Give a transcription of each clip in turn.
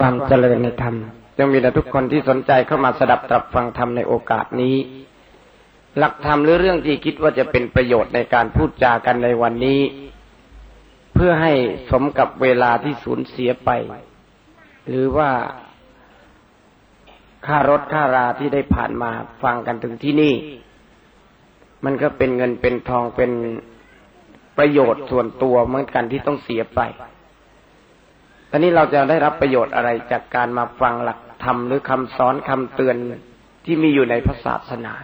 ความเจริญในธรรมจงมีแด่ทุกคนที่สนใจเข้ามาสดับตรับฟังธรรมในโอกาสนี้หลักธรรมหรือเรื่องที่คิดว่าจะเป็นประโยชน์ในการพูดจากันในวันนี้เพื่อให้สมกับเวลาที่สูญเสียไปหรือว่าค่ารถค่าราที่ได้ผ่านมาฟังกันถึงที่นี่มันก็เป็นเงินเป็นทองเป็นประโยชน์ส่วนตัวเหมือนกันที่ต้องเสียไปตอนนี้เราจะได้รับประโยชน์อะไรจากการมาฟังหลักธรรมหรือคำสอนคำเตือนที่มีอยู่ในพระศาสนา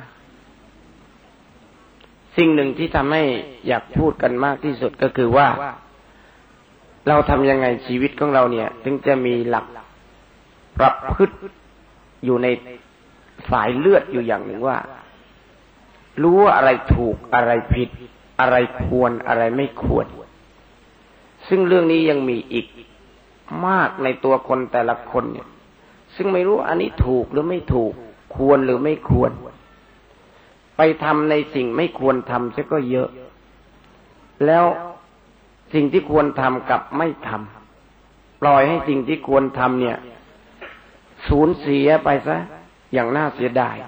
สิ่งหนึ่งที่ทำให้อยากพูดกันมากที่สุดก็คือว่าเราทำยังไงชีวิตของเราเนี่ยถึงจะมีหลักประพฤติอยู่ในสายเลือดอยู่อย่างหนึ่งว่ารู้ว่าอะไรถูกอะไรผิดอะไรควรอะไรไม่ควรซึ่งเรื่องนี้ยังมีอีกมากในตัวคนแต่ละคนเนี่ยซึ่งไม่รู้อันนี้ถูกหรือไม่ถูกควรหรือไม่ควรไปทำในสิ่งไม่ควรทำซะก็เยอะแล้วสิ่งที่ควรทำกับไม่ทำปล่อยให้สิ่งที่ควรทำเนี่ยสูญเสียไปซะอย่างน่าเสียดาย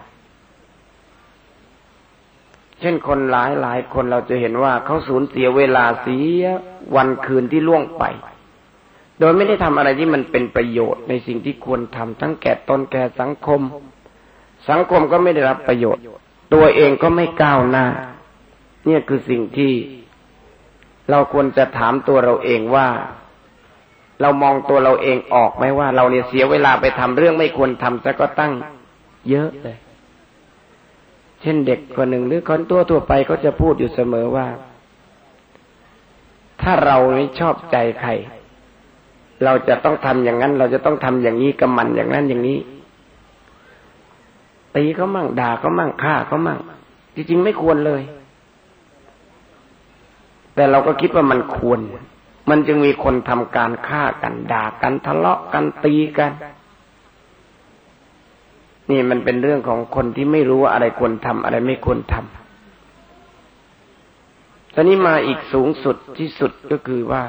เช่นคนหลายคนเราจะเห็นว่าเขาสูญเสียเวลาเสียวันคืนที่ล่วงไปโดยไม่ได้ทำอะไรที่มันเป็นประโยชน์ในสิ่งที่ควรทำทั้งแก่ตนแก่สังคมก็ไม่ได้รับประโยชน์ตัวเองก็ไม่ก้าวหน้าเนี่ยคือสิ่งที่เราควรจะถามตัวเราเองว่าเรามองตัวเราเองออกไหมว่าเราเนี่ยเสียเวลาไปทำเรื่องไม่ควรทำซะก็ตั้งเยอะเลยเช่นเด็กคนหนึ่งหรือคนทั่วไปก็จะพูดอยู่เสมอว่าถ้าเราไม่ชอบใจใครเราจะต้องทำอย่างนั้นเราจะต้องทำอย่างนี้กับมันอย่างนั้นอย่างนี้ตีเขามั่งด่าเขามั่งฆ่าเขามั่งจริงๆไม่ควรเลยแต่เราก็คิดว่ามันควรมันจึงมีคนทำการฆ่ากันด่ากันทะเลาะกันตีกันนี่มันเป็นเรื่องของคนที่ไม่รู้ว่าอะไรควรทำอะไรไม่ควรทำตอนนี้มาอีกสูงสุดที่สุดก็คือว่า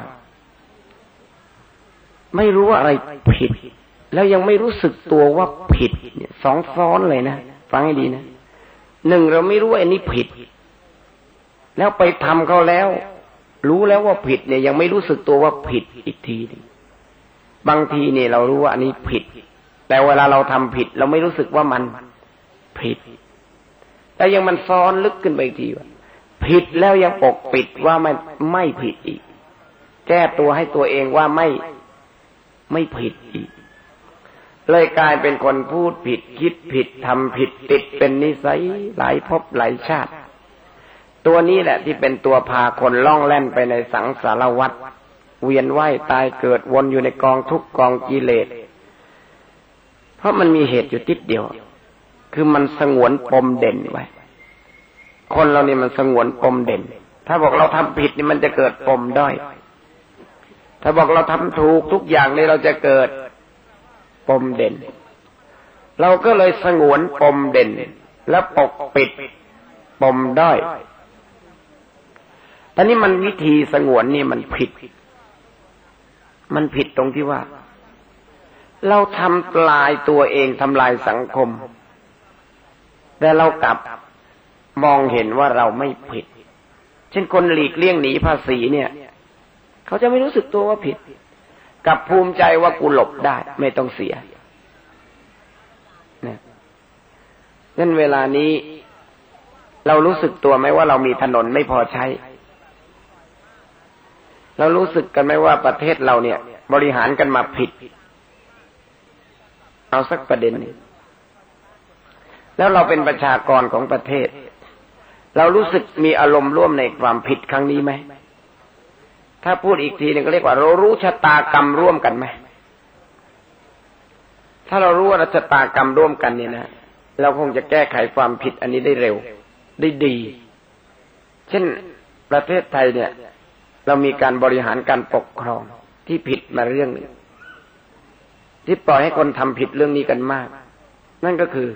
ไม่รู้ว่าอะไรผิดแล้วยังไม่รู้สึกตัวว่าผิดเนี่ยสองซ้อนเลยนะฟังให้ดีนะหนึ่งเราไม่รู้ว่าอันนี้ผิดแล้วไปทำเขาแล้วรู้แล้วว่าผิดเนี่ยยังไม่รู้สึกตัวว่าผิดอีกทีนึงบางทีเนี่ยเรารู้ว่าอันนี้ผิดแต่เวลาเราทำผิดเราไม่รู้สึกว่ามันผิดแต่ยังมันซ้อนลึกขึ้นไปอีกทีว่าผิดแล้วยังปกปิดว่าไม่ผิดอีกแก้ตัวให้ตัวเองว่าไม่ผิดอีกเลยกลายเป็นคนพูดผิดคิดผิดทำผิดติดเป็นนิสัยหลายภพหลายชาติตัวนี้แหละที่เป็นตัวพาคนล่องแล่นไปในสังสารวัฏเวียนว่ายตายเกิดวนอยู่ในกองทุกข์กองกิเลสเพราะมันมีเหตุอยู่ติดเดียวคือมันสงวนปมเด่นไว้คนเรานี่มันสงวนปมเด่นถ้าบอกเราทำผิดนี่มันจะเกิดปมด้อยถ้าบอกเราทำถูกทุกอย่างนี่เราจะเกิดปมเด่นเราก็เลยสงวนปมเด่นและปกปิดปมด้อยตอนนี้มันวิธีสงวนนี่มันผิดตรงที่ว่าเราทำลายตัวเองทำลายสังคมแต่เรากลับมองเห็นว่าเราไม่ผิดเช่นคนหลีกเลี่ยงหนีภาษีเนี่ยเขาจะไม่รู้สึกตัวว่าผิดกับภูมิใจว่ากูหลบได้ไม่ต้องเสียเนี่ยนั่นเวลานี้เรารู้สึกตัวไหมว่าเรามีถนนไม่พอใช้เรารู้สึกกันไหมว่าประเทศเราเนี่ยบริหารกันมาผิดเอาสักประเด็นนึงแล้วเราเป็นประชากรของประเทศเรารู้สึกมีอารมณ์ร่วมในความผิดครั้งนี้ไหมถ้าพูดอีกทีนึงก็เรียกว่าเรารู้ชะตากรรมร่วมกันไหมถ้าเรารู้ว่าชะตากรรมร่วมกันเนี่ยนะเราคงจะแก้ไขความผิดอันนี้ได้เร็วได้ดีเช่นประเทศไทยเนี่ยเรามีการบริหารการปกครองที่ผิดมาเรื่องนึงที่ปล่อยให้คนทำผิดเรื่องนี้กันมากนั่นก็คือ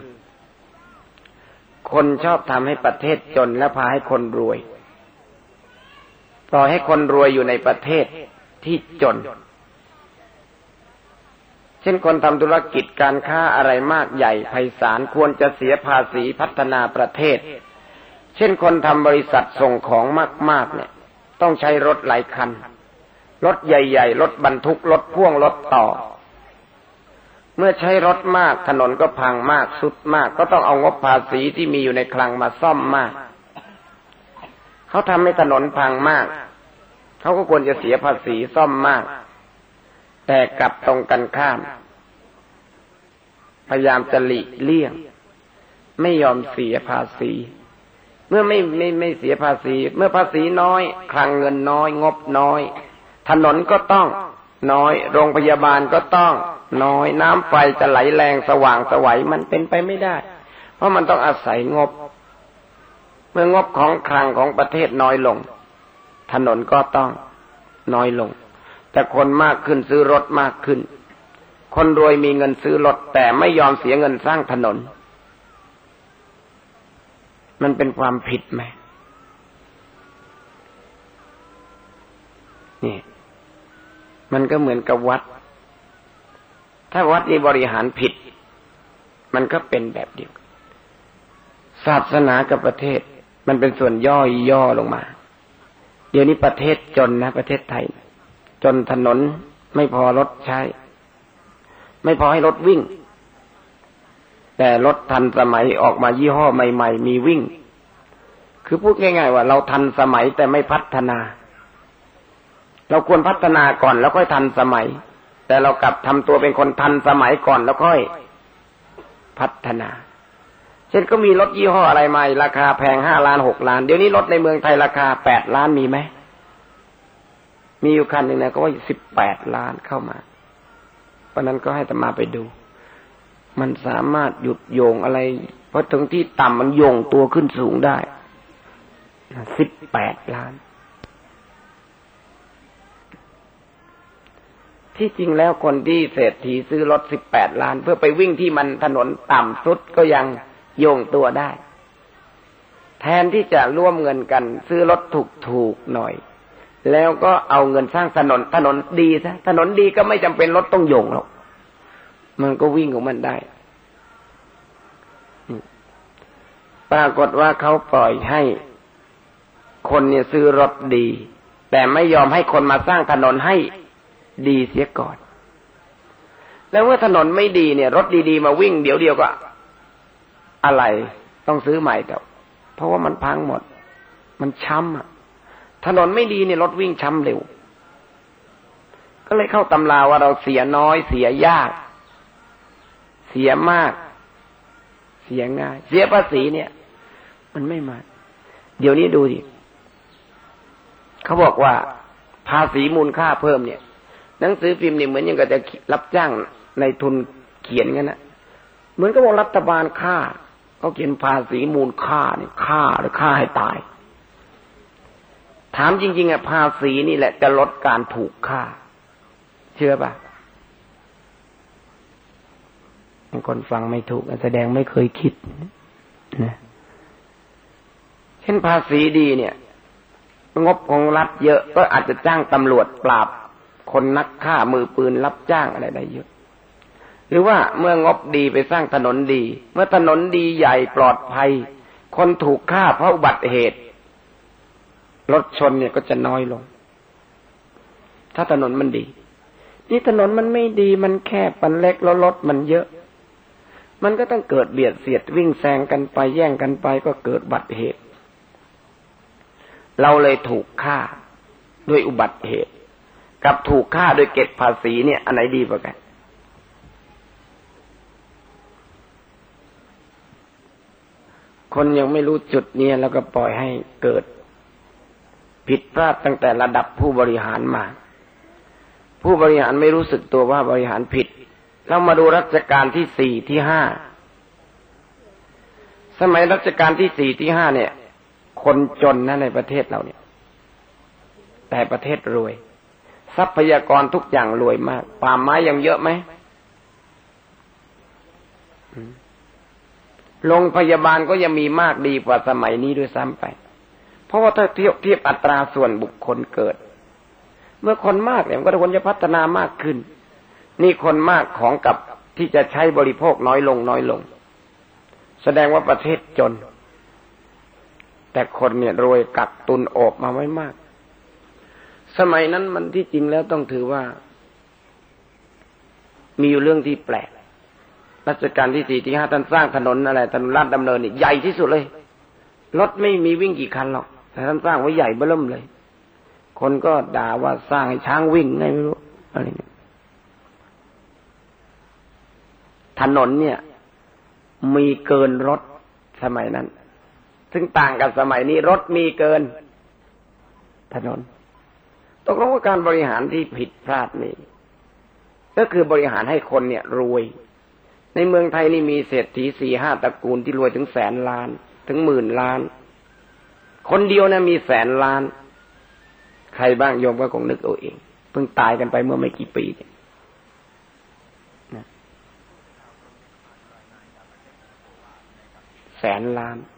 คนชอบทำให้ประเทศจนและพาให้คนรวยปล่อยให้คนรวยอยู่ในประเทศที่จนช่นคนทำธุรกิจการค้าอะไรมากใหญ่ไพศาลควรจะเสียภาษีพัฒนาประเทศเช่นคนทำบริษัทส่งของมากๆเนี่ยต้องใช้รถหลายคันรถใหญ่ๆรถบรรทุกรถพ่วงรถต่อเมื่อใช้รถมากถนนก็พังมากสุดมากก็ต้องเอางบภาษีที่มีอยู่ในคลังมาซ่อมมากเขาทำให้ถนนพังมากเขาก็ควรจะเสียภาษีซ่อมมากแต่กลับตรงกันข้ามพยายามจะหลีกเลี่ยงไม่ยอมเสียภาษีเมื่อไม่เสียภาษีเมื่อภาษีน้อยคลังเงินน้อยงบน้อยถนนก็ต้องน้อยโรงพยาบาลก็ต้องน้อยน้ำไฟจะไหลแรงสว่างไสวมันเป็นไปไม่ได้เพราะมันต้องอาศัยงบเมื่องบของคลังของประเทศน้อยลงถนนก็ต้องน้อยลงแต่คนมากขึ้นซื้อรถมากขึ้นคนรวยมีเงินซื้อรถแต่ไม่ยอมเสียเงินสร้างถนนมันเป็นความผิดไหมนี่มันก็เหมือนกับวัดถ้าวัดนี้บริหารผิดมันก็เป็นแบบเดียวกันศาสนากับประเทศมันเป็นส่วนย่อลงมาเดี๋ยวนี้ประเทศจนนะประเทศไทยจนถนนไม่พอรถใช้ไม่พอให้รถวิ่งแต่รถทันสมัยออกมายี่ห้อใหม่ๆมีวิ่งคือพูดง่ายๆว่าเราทันสมัยแต่ไม่พัฒนาเราควรพัฒนาก่อนแล้วค่อยทันสมัยแต่เรากลับทำตัวเป็นคนทันสมัยก่อนแล้วค่อยพัฒนาเช่นก็มีรถยี่ห้ออะไรมาราคาแพง5 ล้าน6 ล้านเดี๋ยวนี้รถในเมืองไทยราคา8 ล้านมีไหมมีอยู่คันหนึ่งนะก็ว่า18 ล้านเข้ามาเพราะนั้นก็ให้อาตมาไปดูมันสามารถหยุดโยงอะไรเพราะถึงที่ต่ำมันโยงตัวขึ้นสูงได้18 ล้านที่จริงแล้วคนที่เศรษฐีซื้อรถ18 ล้านเพื่อไปวิ่งที่มันถนนต่ำสุดก็ยังโยงตัวได้แทนที่จะร่วมเงินกันซื้อรถถูกๆหน่อยแล้วก็เอาเงินสร้างถนนดีซะถนนดีก็ไม่จำเป็นรถต้องโยงหรอกมันก็วิ่งของมันได้ปรากฏว่าเขาปล่อยให้คนเนี่ยซื้อรถดีแต่ไม่ยอมให้คนมาสร้างถนนให้ดีเสียก่อนแล้วเมื่อถนนไม่ดีเนี่ยรถดีๆมาวิ่งเดี๋ยวเดียวก็อะไรต้องซื้อใหม่แต่เพราะว่ามันพังหมดมันช้ำถนนไม่ดีเนี่ยรถวิ่งช้ำเร็วก็เลยเข้าตำราว่าเราเสียน้อยเสียยากเสียมากเสียง่ายเสียภาษีเนี่ยมันไม่มาเดี๋ยวนี้ดูดิเขาบอกว่าภาษีมูลค่าเพิ่มเนี่ยหนังสือพิมพ์เนี่ยเหมือนอย่างกับจะรับจ้างในทุนเขียนกันนะเหมือนกับว่ารัฐบาลฆ่าเขาเขียนภาษีมูลค่าเนี่ยฆ่าหรือฆ่าให้ตายถามจริงๆอ่ะภาษีนี่แหละจะลดการถูกฆ่าเชื่อป่ะบางคนฟังไม่ถูกแสดงไม่เคยคิดนะเช่นภาษีดีเนี่ยงบของรัฐเยอะก็อาจจะจ้างตำรวจปราบคนนักฆ่ามือปืนรับจ้างอะไรได้เยอะหรือว่าเมื่องบดีไปสร้างถนนดีเมื่อถนนดีใหญ่ปลอดภัยคนถูกฆ่าเพราะอุบัติเหตุรถชนเนี่ยก็จะน้อยลงถ้าถนนมันดีนี่ถนนมันไม่ดีมันแคบมันเล็กแล้วรถมันเยอะมันก็ต้องเกิดเบียดเสียดวิ่งแซงกันไปแย่งกันไปก็เกิดอุบัติเหตุเราเลยถูกฆ่าด้วยอุบัติเหตุกับถูกฆ่าโดยเก็บภาษีเนี่ยอันไหนดีกว่ากันคนยังไม่รู้จุดนี้แล้วก็ปล่อยให้เกิดผิดพลาดตั้งแต่ระดับผู้บริหารมาผู้บริหารไม่รู้สึกตัวว่าบริหารผิดเรามาดูรัชกาลที่4ที่5สมัยรัชกาลที่4ที่5เนี่ยคนจนนะในประเทศเราเนี่ยแต่ประเทศรวยทรัพยากรทุกอย่างรวยมากป่าไม้ยังเยอะไหมโรงพยาบาลก็ยังมีมากดีกว่าสมัยนี้ด้วยซ้ำไปเพราะว่าถ้าเทียบอัตราส่วนบุคคลเกิดเมื่อคนมากเนี่ยมันก็ควรจะพัฒนามากขึ้นนี่คนมากของกับที่จะใช้บริโภคน้อยลงแสดงว่าประเทศจนแต่คนเนี่ยรวยกักตุนโอบมาไว้มากสมัยนั้นมันที่จริงแล้วต้องถือว่ามีอยู่เรื่องที่แปลกรัชกาลที่4ที่5ท่านสร้างถนนอะไรถนนลาดดำเนินนี่ใหญ่ที่สุดเลยรถไม่มีวิ่งกี่คันหรอกแต่ท่านสร้างไว้ใหญ่เบ้อเริ่มเลยคนก็ด่าว่าสร้างให้ช้างวิ่งไงไม่รู้อะไรเนี่ยถนนเนี่ยมีเกินรถสมัยนั้นซึ่งต่างกับสมัยนี้รถมีเกินถนนตกลงว่าการบริหารที่ผิดพลาดนี่ก็คือบริหารให้คนเนี่ยรวยในเมืองไทยนี่มีเศรษฐี 4-5 ตระกูลที่รวยถึงแสนล้านถึงหมื่นล้านคนเดียวนะมีแสนล้านใครบ้างโยมก็คงนึกเอาเองเพิ่งตายกันไปเมื่อไม่กี่ปีนะแสนล้าน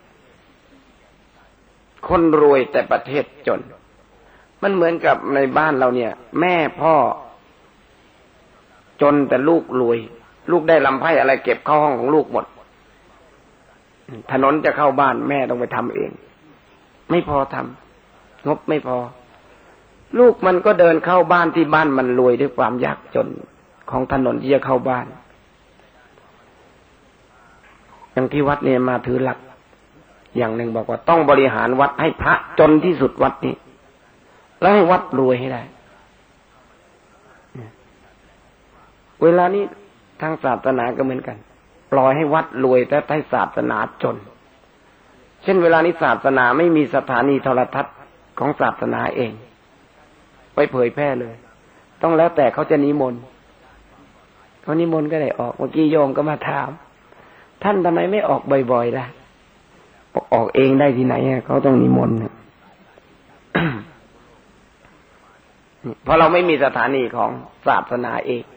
คนรวยแต่ประเทศจนมันเหมือนกับในบ้านเราเนี่ยแม่พ่อจนแต่ลูกรวยลูกได้ลำไส้อะไรเก็บเข้าห้องของลูกหมดถนนจะเข้าบ้านแม่ต้องไปทำเองไม่พอทำงบไม่พอลูกมันก็เดินเข้าบ้านที่บ้านมันรวยด้วยความยากจนของถนนที่จะเข้าบ้านอย่างที่วัดเนี่ยมาถือหลักอย่างหนึ่งบอกว่าต้องบริหารวัดให้พระจนที่สุดวัดนี้แล้วให้วัดรวยให้ได้เวลานี้ทางศาสนาก็เหมือนกันปล่อยให้วัดรวยแต่ให้ศาสนาจนเช่นเวลานี้ศาสนาไม่มีสถานีโทรทัศน์ของศาสนาเองไปเผยแพร่เลยต้องแล้วแต่เขาจะนิมนต์เขานิมนต์ก็ได้ออกเมื่อกี้โยมก็มาถามท่านทำไมไม่ออกบ่อยๆล่ะออกเองได้ที่ไหนเขาต้องนิมนต์เพราะเราไม่มีสถานีของศาสนาเอง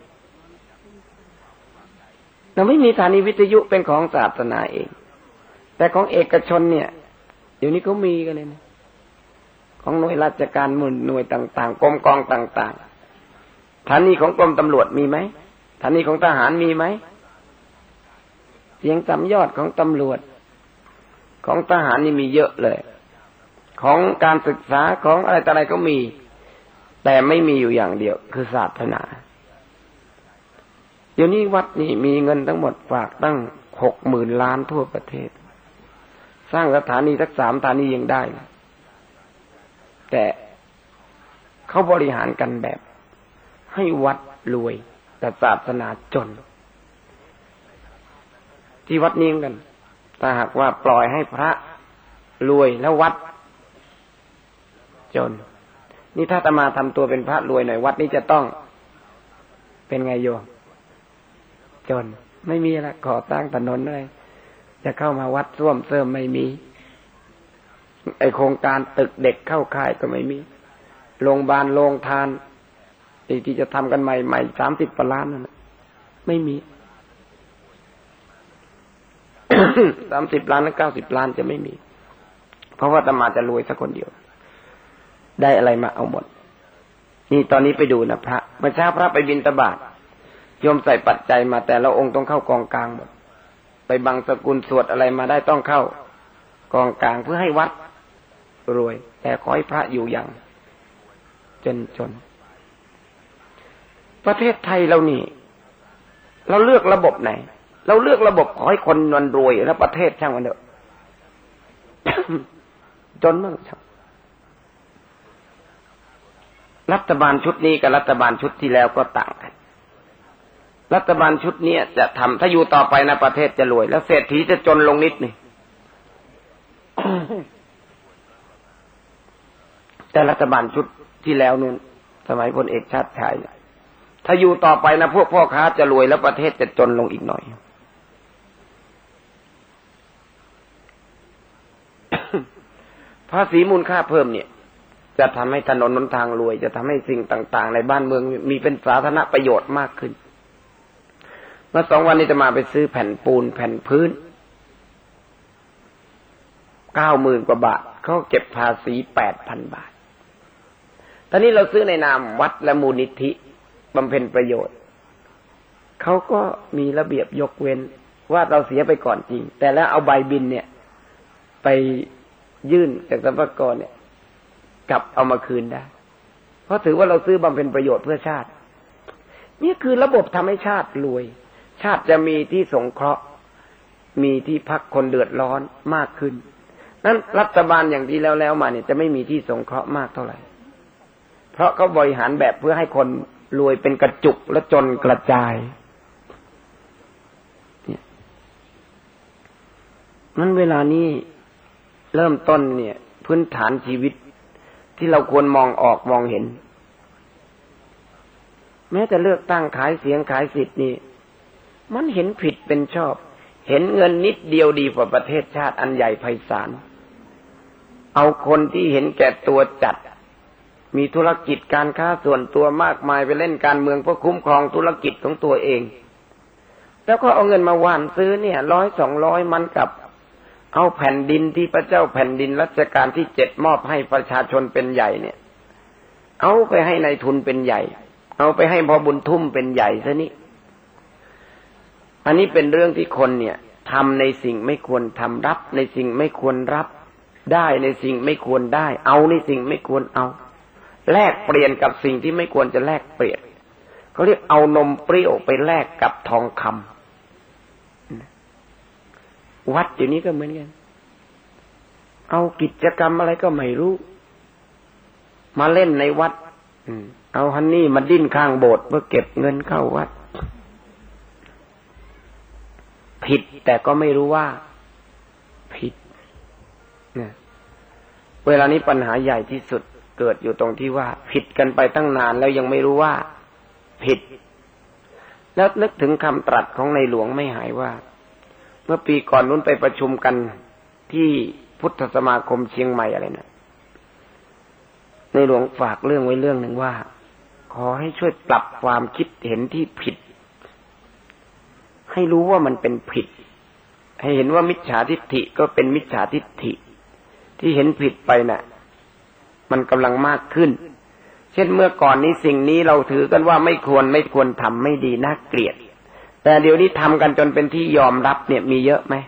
เราไม่มีสถานีวิทยุเป็นของศาสนาเองแต่ของเอกชนเนี่ยเดี๋ยวนี้เขามีกันเลยนะของหน่วยราชการหน่วยต่างๆกรมกองต่างๆสถานีของกรมตำรวจมีไหมสถานีของทหารมีไหมเสียงสามยอดของตำรวจของทหารนี่มีเยอะเลยของการศึกษาของอะไรต่ออะไรก็มีแต่ไม่มีอยู่อย่างเดียวคือศาสนาเดี๋ยวนี้วัดนี่มีเงินทั้งหมดฝากตั้ง 60,000 ล้านทั่วประเทศสร้างสถานีสัก3 สถานียังได้แต่เขาบริหารกันแบบให้วัดรวยแต่ศาสนาจนที่วัดนี้กันถ้าหากว่าปล่อยให้พระรวยแล้ววัดจนนี่ถ้าอาตมาทำตัวเป็นพระรวยหน่อยวัดนี้จะต้องเป็นไงโยมจนไม่มีละก่อสร้างถนนอะไรจะเข้ามาวัดร่วมเสริมไม่มีไอโครงการตึกเด็กเข้าค่ายก็ไม่มีโรงพยาบาลโรงทานที่จะทำกันใหม่ๆ30 กว่าล้านนั่นไม่มี 30 ล้านหรือ90 ล้านจะไม่มีเพราะว่าอาตมาจะรวยสักคนเดียวได้อะไรมาเอาหมดนี่ตอนนี้ไปดูนะพระเมื่อเช้าพระไปบิณฑบาตโยมใส่ปัจจัยมาแต่ละองค์ต้องเข้ากองกลางหมดไปบางสกุลสวดอะไรมาได้ต้องเข้ากองกลางเพื่อให้วัดรวยแต่ขอให้พระอยู่อย่างจนประเทศไทยเรานี่เราเลือกระบบไหนเราเลือกระบบขอให้คนมันรวยแล้วประเทศช่างมันเถอะ จนมั่งช่างรัฐบาลชุดนี้กับรัฐบาลชุดที่แล้วก็ต่างกันรัฐบาลชุดนี้จะทำถ้าอยู่ต่อไปนะประเทศจะรวยแล้วเศรษฐีจะจนลงนิดนึง แต่รัฐบาลชุดที่แล้วนู่นสมัยพลเอกชาติชายถ้าอยู่ต่อไปนะพวกพ่อค้าจะรวยแล้วประเทศจะจนลงอีกหน่อย ภาษีมูลค่าเพิ่มเนี่ยจะทำให้ถนนหนทางรวยจะทำให้สิ่งต่างๆในบ้านเมืองมีเป็นสาธารณประโยชน์มากขึ้นเมื่อ2 วันนี้จะมาไปซื้อแผ่นปูนแผ่นพื้น 90,000 กว่าบาทเขาเก็บภาษี 8,000 บาทตอนนี้เราซื้อในนามวัดและมูลนิธิบำเพ็ญประโยชน์เขาก็มีระเบียบยกเว้นว่าเราเสียไปก่อนจริงแต่แล้วเอาใบบินเนี่ยไปยื่นจากสรรพากรเนี่ยกลับเอามาคืนได้เพราะถือว่าเราซื้อบำเพ็ญประโยชน์เพื่อชาตินี่คือระบบทำให้ชาติรวยชาติจะมีที่สงเคราะห์มีที่พักคนเดือดร้อนมากขึ้นนั้นรัฐบาลอย่างที่แล้วมาเนี่ยจะไม่มีที่สงเคราะห์มากเท่าไหร่เพราะเขาบริหารแบบเพื่อให้คนรวยเป็นกระจุกและจนกระจายนั้นเวลานี้เริ่มต้นเนี่ยพื้นฐานชีวิตที่เราควรมองออกมองเห็นแม้แต่เลือกตั้งขายเสียงขายสิทธิ์นี่มันเห็นผิดเป็นชอบเห็นเงินนิดเดียวดีกว่าประเทศชาติอันใหญ่ไพศาลเอาคนที่เห็นแก่ตัวจัดมีธุรกิจการค้าส่วนตัวมากมายไปเล่นการเมืองเพื่อคุ้มครองธุรกิจของตัวเองแล้วก็เอาเงินมาหว่านซื้อเนี่ย100-200มันกับเอาแผ่นดินที่พระเจ้าแผ่นดินรัชกาลที่7มอบให้ประชาชนเป็นใหญ่เนี่ยเอาไปให้นายทุนเป็นใหญ่เอาไปให้พ่อบุญทุ่มเป็นใหญ่ซะนี่อันนี้เป็นเรื่องที่คนเนี่ยทำในสิ่งไม่ควรทำรับในสิ่งไม่ควรรับได้ในสิ่งไม่ควรได้เอาในสิ่งไม่ควรเอาแลกเปลี่ยนกับสิ่งที่ไม่ควรจะแลกเปลี่ยนเขาเรียกเอานมเปรี้ยวไปแลกกับทองคำวัดอยู่นี้ก็เหมือนกันเอากิจกรรมอะไรก็ไม่รู้มาเล่นในวัดเอาฮันนี่มาดิ้นข้างโบสถ์เพื่อเก็บเงินเข้าวัดผิดแต่ก็ไม่รู้ว่าผิดเนี่ยเวลานี้ปัญหาใหญ่ที่สุดเกิดอยู่ตรงที่ว่าผิดกันไปตั้งนานแล้วยังไม่รู้ว่าผิดแล้วนึกถึงคำตรัสของในหลวงไม่หายว่าเมื่อปีก่อนนู้นไปประชุมกันที่พุทธสมาคมเชียงใหม่อะไรนะในหลวงฝากเรื่องไว้เรื่องหนึ่งว่าขอให้ช่วยปรับความคิดเห็นที่ผิดให้รู้ว่ามันเป็นผิดให้เห็นว่ามิจฉาทิฏฐิก็เป็นมิจฉาทิฏฐิที่เห็นผิดไปน่ะมันกำลังมากขึ้นเช่นเมื่อก่อนนี้สิ่งนี้เราถือกันว่าไม่ควรทำไม่ดีน่าเกลียดแต่เดี๋ยวนี้ทำกันจนเป็นที่ยอมรับเนี่ยมีเยอะไหม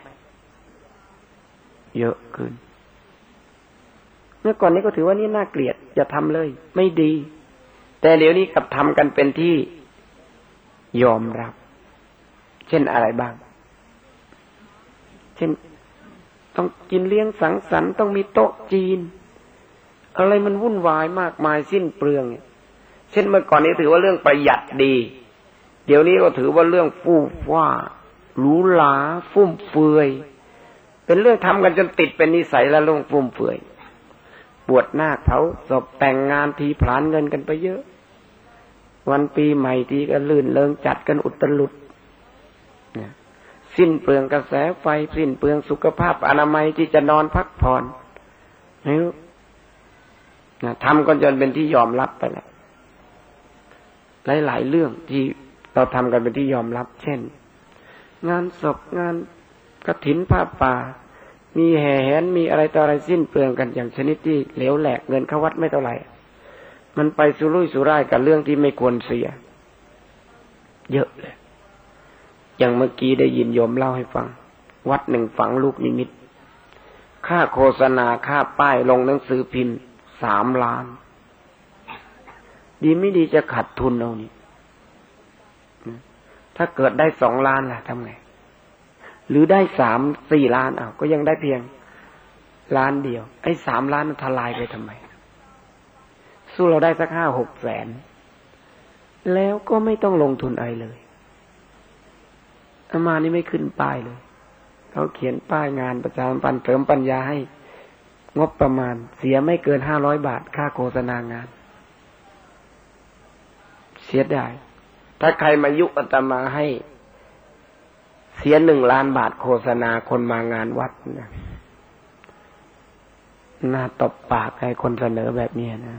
เยอะขึ้นเมื่อก่อนนี้ก็ถือว่านี่น่าเกลียดอย่าทำเลยไม่ดีแต่เดี๋ยวนี้กลับทำกันเป็นที่ยอมรับเช่นอะไรบ้างเช่นต้องกินเลี้ยงสังสรรค์ต้องมีโต๊ะจีนอะไรมันวุ่นวายมากมายสิ้นเปลืองเช่นเมื่อก่อนนี้ถือว่าเรื่องประหยัดดีเดี๋ยวนี้ก็ถือว่าเรื่องฟู่ฟ้าหรูหราฟุ่มเฟือยเป็นเรื่องทำกันจนติดเป็นนิสัยแล้วเรื่องฟุ่มเฟือยบวชนาคเผาศพแต่งงานทีผลาญเงินกันไปเยอะวันปีใหม่ทีก็ลื่นเริงจัดกันอุตลุดสิ้นเปลืองกระแสไฟสิ้นเปลืองสุขภาพอนามัยที่จะนอนพักผ่อนไม่รู้ทำกันจนเป็นที่ยอมรับไปแล้วหลายๆเรื่องที่เราทำกันเป็นที่ยอมรับเช่นงานศพงานกฐินผ้าป่ามีแห่แหนมีอะไรต่ออะไรสิ้นเปลืองกันอย่างชนิดที่เหลวแหลกเงินเข้าวัดไม่เท่าไหร่มันไปสุรุ่ยสุร่ายกับเรื่องที่ไม่ควรเสียเยอะเลยอย่างเมื่อกี้ได้ยินโยมเล่าให้ฟังวัดหนึ่งฝังลูกนิมิตค่าโฆษณาค่าป้ายลงหนังสือพิมพ์3 ล้านดีไม่ดีจะขาดทุนเอานี่ถ้าเกิดได้2 ล้านล่ะทำไงหรือได้3-4 ล้านก็ยังได้เพียงล้านเดียวไอ้3 ล้านมันทลายไปทำไมสู้เราได้สัก5-6 แสนแล้วก็ไม่ต้องลงทุนอะไรเลยอามานี่ไม่ขึ้นป้ายเลยเขาเขียนป้ายงานประชาสัมพันธ์เสริมปัญญาให้งบประมาณเสียไม่เกิน500 บาทค่าโฆษณางานเสียดายถ้าใครมายุอาตมาให้เสีย1 ล้านบาทโฆษณาคนมางานวัดนะน่าตบปากให้คนเสนอแบบนี้นะ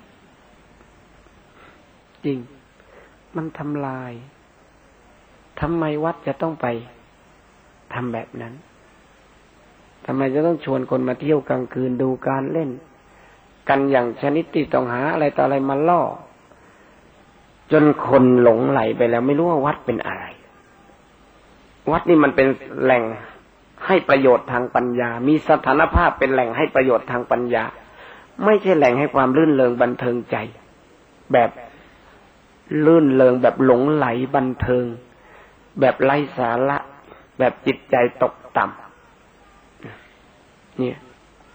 จริงมันทำลายทำไมวัดจะต้องไปทำแบบนั้นทำไมจะต้องชวนคนมาเที่ยวกลางคืนดูการเล่นกันอย่างชนิดที่ต้องหาอะไรต่ออะไรมาล่อจนคนหลงไหลไปแล้วไม่รู้ว่าวัดเป็นอะไรวัดนี่มันเป็นแหล่งให้ประโยชน์ทางปัญญามีสถานภาพเป็นแหล่งให้ประโยชน์ทางปัญญาไม่ใช่แหล่งให้ความลื่นเริงบันเทิงใจแบบลื่นเริงแบบหลงไหลบันเทิงแบบไร้สาระแบบจิตใจตกต่ำเนี่ย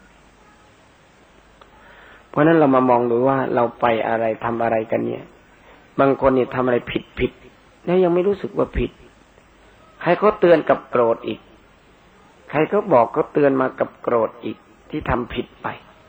เพราะนั้นเรามามองดูว่าเราไปอะไรทำอะไรกันเนี่ยบางคนเนี่ยทำอะไรผิดแล้วยังไม่รู้สึกว่าผิดใครเขาเตือนกับโกรธอีกใครเขาบอกเขาเตือนมากับโกรธอีกที่ทำผิดไป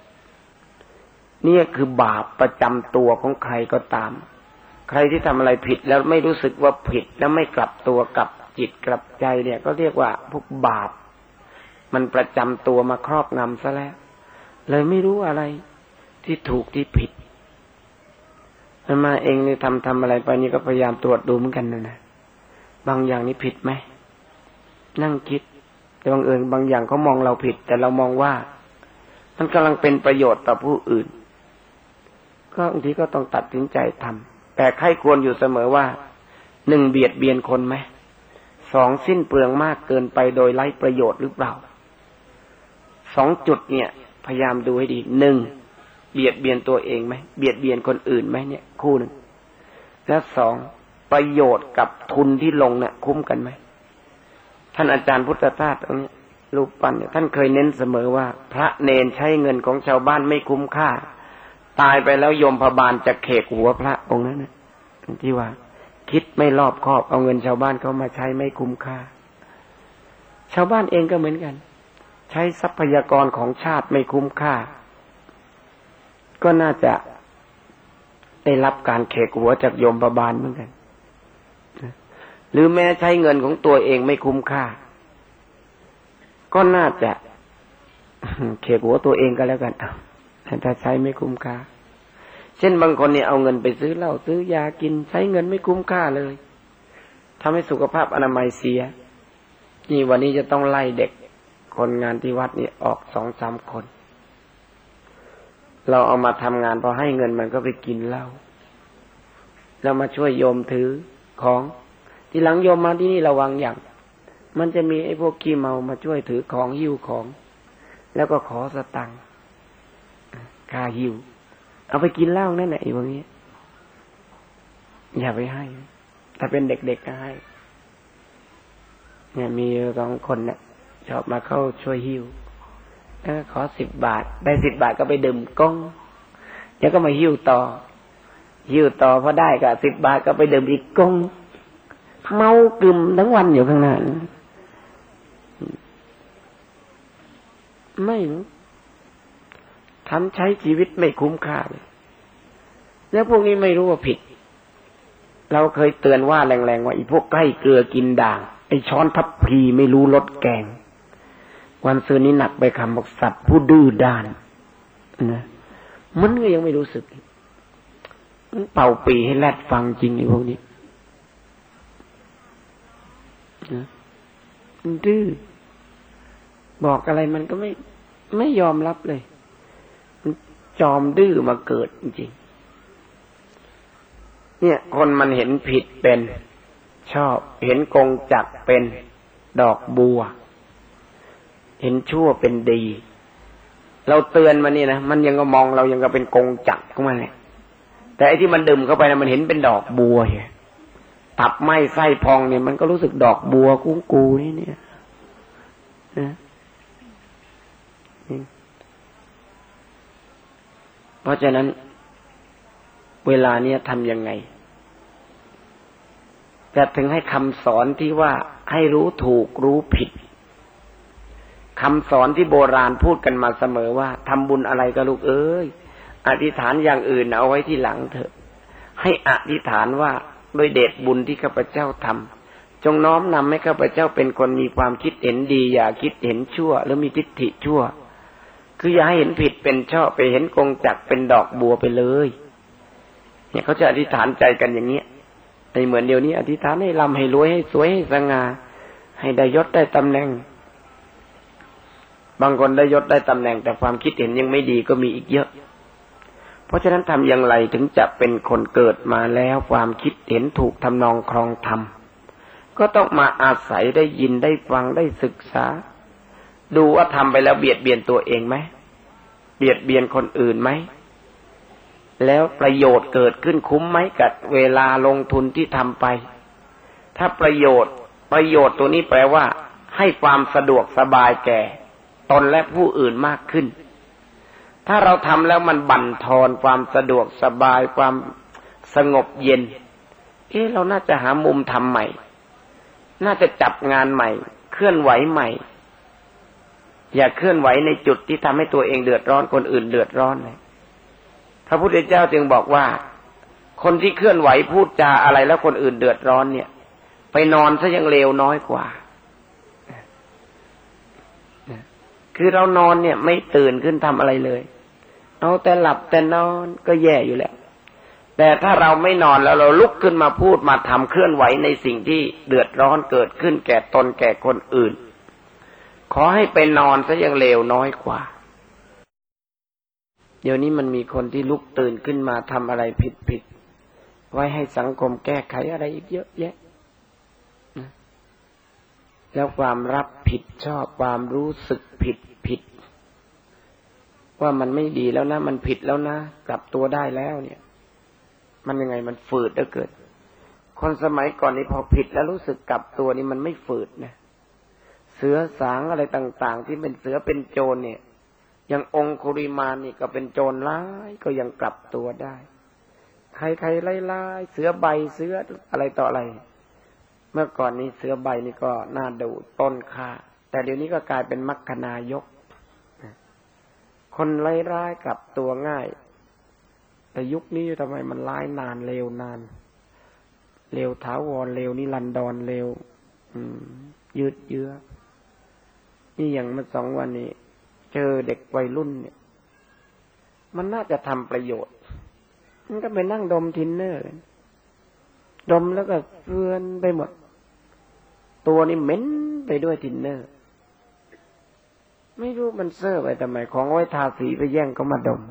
เนี่ยคือบาปประจำตัวของใครก็ตามใครที่ทำอะไรผิดแล้วไม่รู้สึกว่าผิดแล้วไม่กลับตัวกลับจิตกลับใจเนี่ยก็เรียกว่าพวกบาปมันประจำตัวมาครอบงำซะแล้วเลยไม่รู้อะไรที่ถูกที่ผิดมาเองนี่ทำอะไรไปนี่ก็พยายามตรวจดูเหมือนกันนะบางอย่างนี่ผิดไหมนั่งคิดแต่บางบางอย่างเขามองเราผิดแต่เรามองว่ามันกำลังเป็นประโยชน์ต่อผู้อื่นก็บางทีก็ต้องตัดสินใจทำแต่ใครควรอยู่เสมอว่าหนึ่งเบียดเบียนคนไหมสองสิ้นเปลืองมากเกินไปโดยไร้ประโยชน์หรือเปล่าสองจุดเนี่ยพยายามดูให้ดีหนึ่งเบียดเบียนตัวเองไหมเบียดเบียนคนอื่นไหมเนี่ยคู่หนึ่งและสองประโยชน์กับทุนที่ลงเนี่ยคุ้มกันไหมท่านอาจารย์พุทธทาสตรงนี้รูปปั้นเนี่ยท่านเคยเน้นเสมอว่าพระเนรใช้เงินของชาวบ้านไม่คุ้มค่าตายไปแล้วโยมพบาลจะเขกหัวพระองค์นั้นนะที่ว่าคิดไม่รอบคอบเอาเงินชาวบ้านเขามาใช้ไม่คุ้มค่าชาวบ้านเองก็เหมือนกันใช้ทรัพยากรของชาติไม่คุ้มค่าก็น่าจะได้รับการเขกหัวจากโยมพบาลเหมือนกันหรือแม้ใช้เงินของตัวเองไม่คุ้มค่าก็น่าจะเขกหัวตัวเองก็แล้วกันถ้าใช้ไม่คุ้มค่าเช่นบางคนเนี่ยเอาเงินไปซื้อเหล้าซื้อยากินใช้เงินไม่คุ้มค่าเลยทำให้สุขภาพอนามัยเสียนี่วันนี้จะต้องไล่เด็กคนงานที่วัดนี่ออก 2-3 คนเราเอามาทำงานพอให้เงินมันก็ไปกินเหล้าแล้วมาช่วยโยมถือของทีหลังโยมมาที่นี่ระวังอย่างมันจะมีไอ้พวกขี้เมามาช่วยถือของหิ้วของแล้วก็ขอสตังค์ค่าหิ้วเอาไปกินเหล้านั่นแหละไอ้พวกนี้อย่าไปให้ถ้าเป็นเด็กๆก็ให้เนี่ยมี2 คนเนี่ยชอบมาเข้าช่วยหิ้วขอ10 บาทได้10 บาทก็ไปดื่มก้องแล้วก็มาหิ้วต่อพอได้ก็10 บาทก็ไปดื่มอีกก้องเมากึ่มทั้งวันอยู่ข้างหน้าไม่ทำใช้ชีวิตไม่คุ้มค่าเลยแล้วพวกนี้ไม่รู้ว่าผิดเราเคยเตือนว่าแรงๆว่าไอ้พวกใกล้เกลือกินด่างไอ้ช้อนทัพพีไม่รู้รสแกงวันซื้อนี้หนักไปคำบอกสัตว์ผู้ดื้อด้านนะมันก็ยังไม่รู้สึกมันเป่าปีให้แรดฟังจริงไอ้พวกนี้นะมันดื้อบอกอะไรมันก็ไม่ยอมรับเลยมันจอมดื้อมาเกิดจริงๆเนี่ยคนมันเห็นผิดเป็นชอบเห็นกงจักรเป็นดอกบัวเห็นชั่วเป็นดีเราเตือนมันนี่นะมันยังก็มองเรายังก็เป็นกงจักรของมันเลยแต่ไอ้ที่มันดื่มเข้าไปนะมันเห็นเป็นดอกบัวตับไหม้ไส้พองเนี่ยมันก็รู้สึกดอกบัวกุ้งกูนี่เนี่ยนะเพราะฉะนั้นเวลาเนี้ยทำยังไงจะถึงให้คำสอนที่ว่าให้รู้ถูกรู้ผิดคำสอนที่โบราณพูดกันมาเสมอว่าทำบุญอะไรก็ลูกเอ้ยอธิษฐานอย่างอื่นเอาไว้ที่หลังเถอะให้อธิษฐานว่าโดยเดชบุญที่ข้าพเจ้าทำจงน้อมนำให้ข้าพเจ้าเป็นคนมีความคิดเห็นดีอย่าคิดเห็นชั่วหรือมีทิฏฐิชั่วคืออย่าให้เห็นผิดเป็นชอบไปเห็นกงจักรเป็นดอกบัวไปเลยเนี่ยเขาจะอธิษฐานใจกันอย่างเนี้ยในเหมือนเดี๋ยวนี้อธิษฐานให้ร่ำให้รวยให้สวยให้สง่าให้ได้ยศได้ตำแหน่งบางคนได้ยศได้ตำแหน่งแต่ความคิดเห็นยังไม่ดีก็มีอีกเยอะเพราะฉะนั้นทำอย่างไรถึงจะเป็นคนเกิดมาแล้วความคิดเห็นถูกทำนองครองธรรมก็ต้องมาอาศัยได้ยินได้ฟังได้ศึกษาดูว่าทำไปแล้วเบียดเบียนตัวเองไหมเบียดเบียนคนอื่นไหมแล้วประโยชน์เกิดขึ้นคุ้มไหมกับเวลาลงทุนที่ทำไปถ้าประโยชน์ตัวนี้แปลว่าให้ความสะดวกสบายแก่ตนและผู้อื่นมากขึ้นถ้าเราทำแล้วมันบั่นทอนความสะดวกสบายความสงบเย็นเราน่าจะหามุมทำใหม่น่าจะจับงานใหม่เคลื่อนไหวใหม่อย่าเคลื่อนไหวในจุดที่ทำให้ตัวเองเดือดร้อนคนอื่นเดือดร้อนเลยพระพุทธเจ้าจึงบอกว่าคนที่เคลื่อนไหวพูดจาอะไรแล้วคนอื่นเดือดร้อนเนี่ยไปนอนซะยังเลวน้อยกว่าคือเรานอนเนี่ยไม่ตื่นขึ้นทำอะไรเลยเอาแต่หลับแต่นอนก็แย่อยู่แล้วแต่ถ้าเราไม่นอนแล้วเราลุกขึ้นมาพูดมาทำเคลื่อนไหวในสิ่งที่เดือดร้อนเกิดขึ้นแก่ตนแก่คนอื่นขอให้ไปนอนซะยังเลวน้อยกว่าเดี๋ยวนี้มันมีคนที่ลุกตื่นขึ้นมาทำอะไรผิดไว้ให้สังคมแก้ไขอะไรอีกเยอะแยะแล้วความรับผิดชอบความรู้สึกผิดว่ามันไม่ดีแล้วนะมันผิดแล้วนะกลับตัวได้แล้วเนี่ยมันยังไงมันฝืดเหลือเกินคนสมัยก่อนนี่พอผิดแล้วรู้สึกกลับตัวนี่มันไม่ฝืดนะเสือสางอะไรต่างๆที่เป็นเสือเป็นโจรเนี่ยอย่างองคุริมานนี่ก็เป็นโจรร้ายก็ยังกลับตัวได้ใครๆไล่ๆเสือใบเสืออะไรต่ออะไรเมื่อก่อนนี้เสือใบนี่ก็น่าดูต้นค่าแต่เดี๋ยวนี้ก็กลายเป็นมรรคนายกคนร้ายๆกลับตัวง่ายแต่ยุคนี้ทำไมมันร้ายนานเร็วนานเร็วถาวรเร็วนิรันดรเร็วยืดเยื้อนี่อย่างเมื่อ2 วันนี้เจอเด็กวัยรุ่นเนี่ยมันน่าจะทำประโยชน์มันก็ไปนั่งดมทินเนอร์ดมแล้วก็เฟื่อนไปหมดตัวนี่เหม็นไปด้วยทินเนอร์ไม่รู้มันเซ่อไปทำไมของไว้ทาสีไปแย่งเขามาดม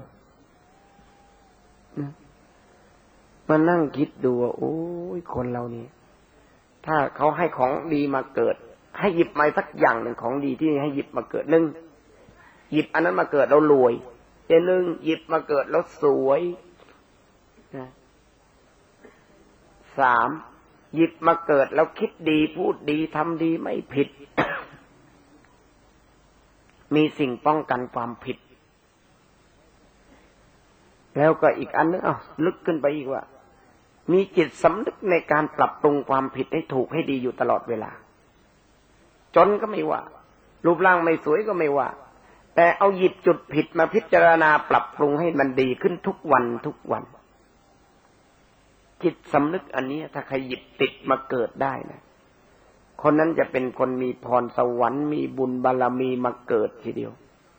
มานั่งคิดดูว่าโอ้ยคนเรานี่ถ้าเขาให้ของดีมาเกิดให้หยิบมาสักอย่างหนึ่งของดีที่ให้หยิบมาเกิด1หยิบอันนั้นมาเกิดแล้วรวย1หยิบมาเกิดแล้วสวย3หยิบมาเกิดแล้วคิดดีพูดดีทำดีไม่ผิด มีสิ่งป้องกันความผิดแล้วก็อีกอันนึงลึกขึ้นไปอีกว่ามีจิตสำนึกในการปรับปรุงความผิดให้ถูกให้ดีอยู่ตลอดเวลาจนก็ไม่ว่ารูปร่างไม่สวยก็ไม่ว่าแต่เอาหยิบจุดผิดมาพิจารณาปรับปรุงให้มันดีขึ้นทุกวันจิตสำนึกอันนี้ถ้าใครหยิบติดมาเกิดได้นะคนนั้นจะเป็นคนมีพรสวรรค์มีบุญบารมีมาเกิดทีเดียว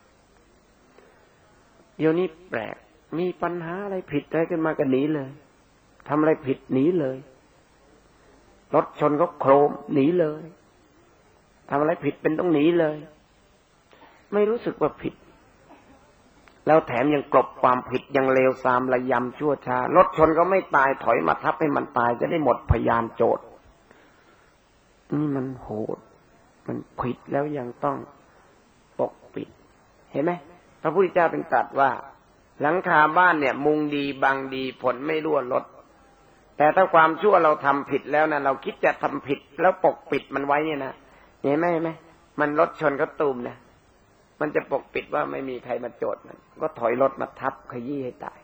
เดี๋ยวนี้แปลกมีปัญหาอะไรผิดอะไรขึ้นมาก็หนีเลยทำอะไรผิดหนีเลยรถชนก็โครมหนีเลยทำอะไรผิดเป็นต้องหนีเลยไม่รู้สึกว่าผิดแล้วแถมยังกลบความผิดยังเลวทรามระยำชั่วช้ารถชนก็ไม่ตายถอยมาทับให้มันตายจะได้หมดพยานโจทย์นี่มันโหดมันผิดแล้วยังต้องปกปิดเห็นไหมพระพุทธเจ้าเป็นตรัสว่าหลังคาบ้านเนี่ยมุงดีบังดีผลไม่รั่วลดแต่ถ้าความชั่วเราทำผิดแล้วนะเราคิดจะทำผิดแล้วปกปิดมันไว้เนี่ยนะเห็นไหมมันรถชนก็ตูมนะมันจะปกปิดว่าไม่มีใครมาโจทย์มันก็ถอยรถมาทับขยี้ให้ตาย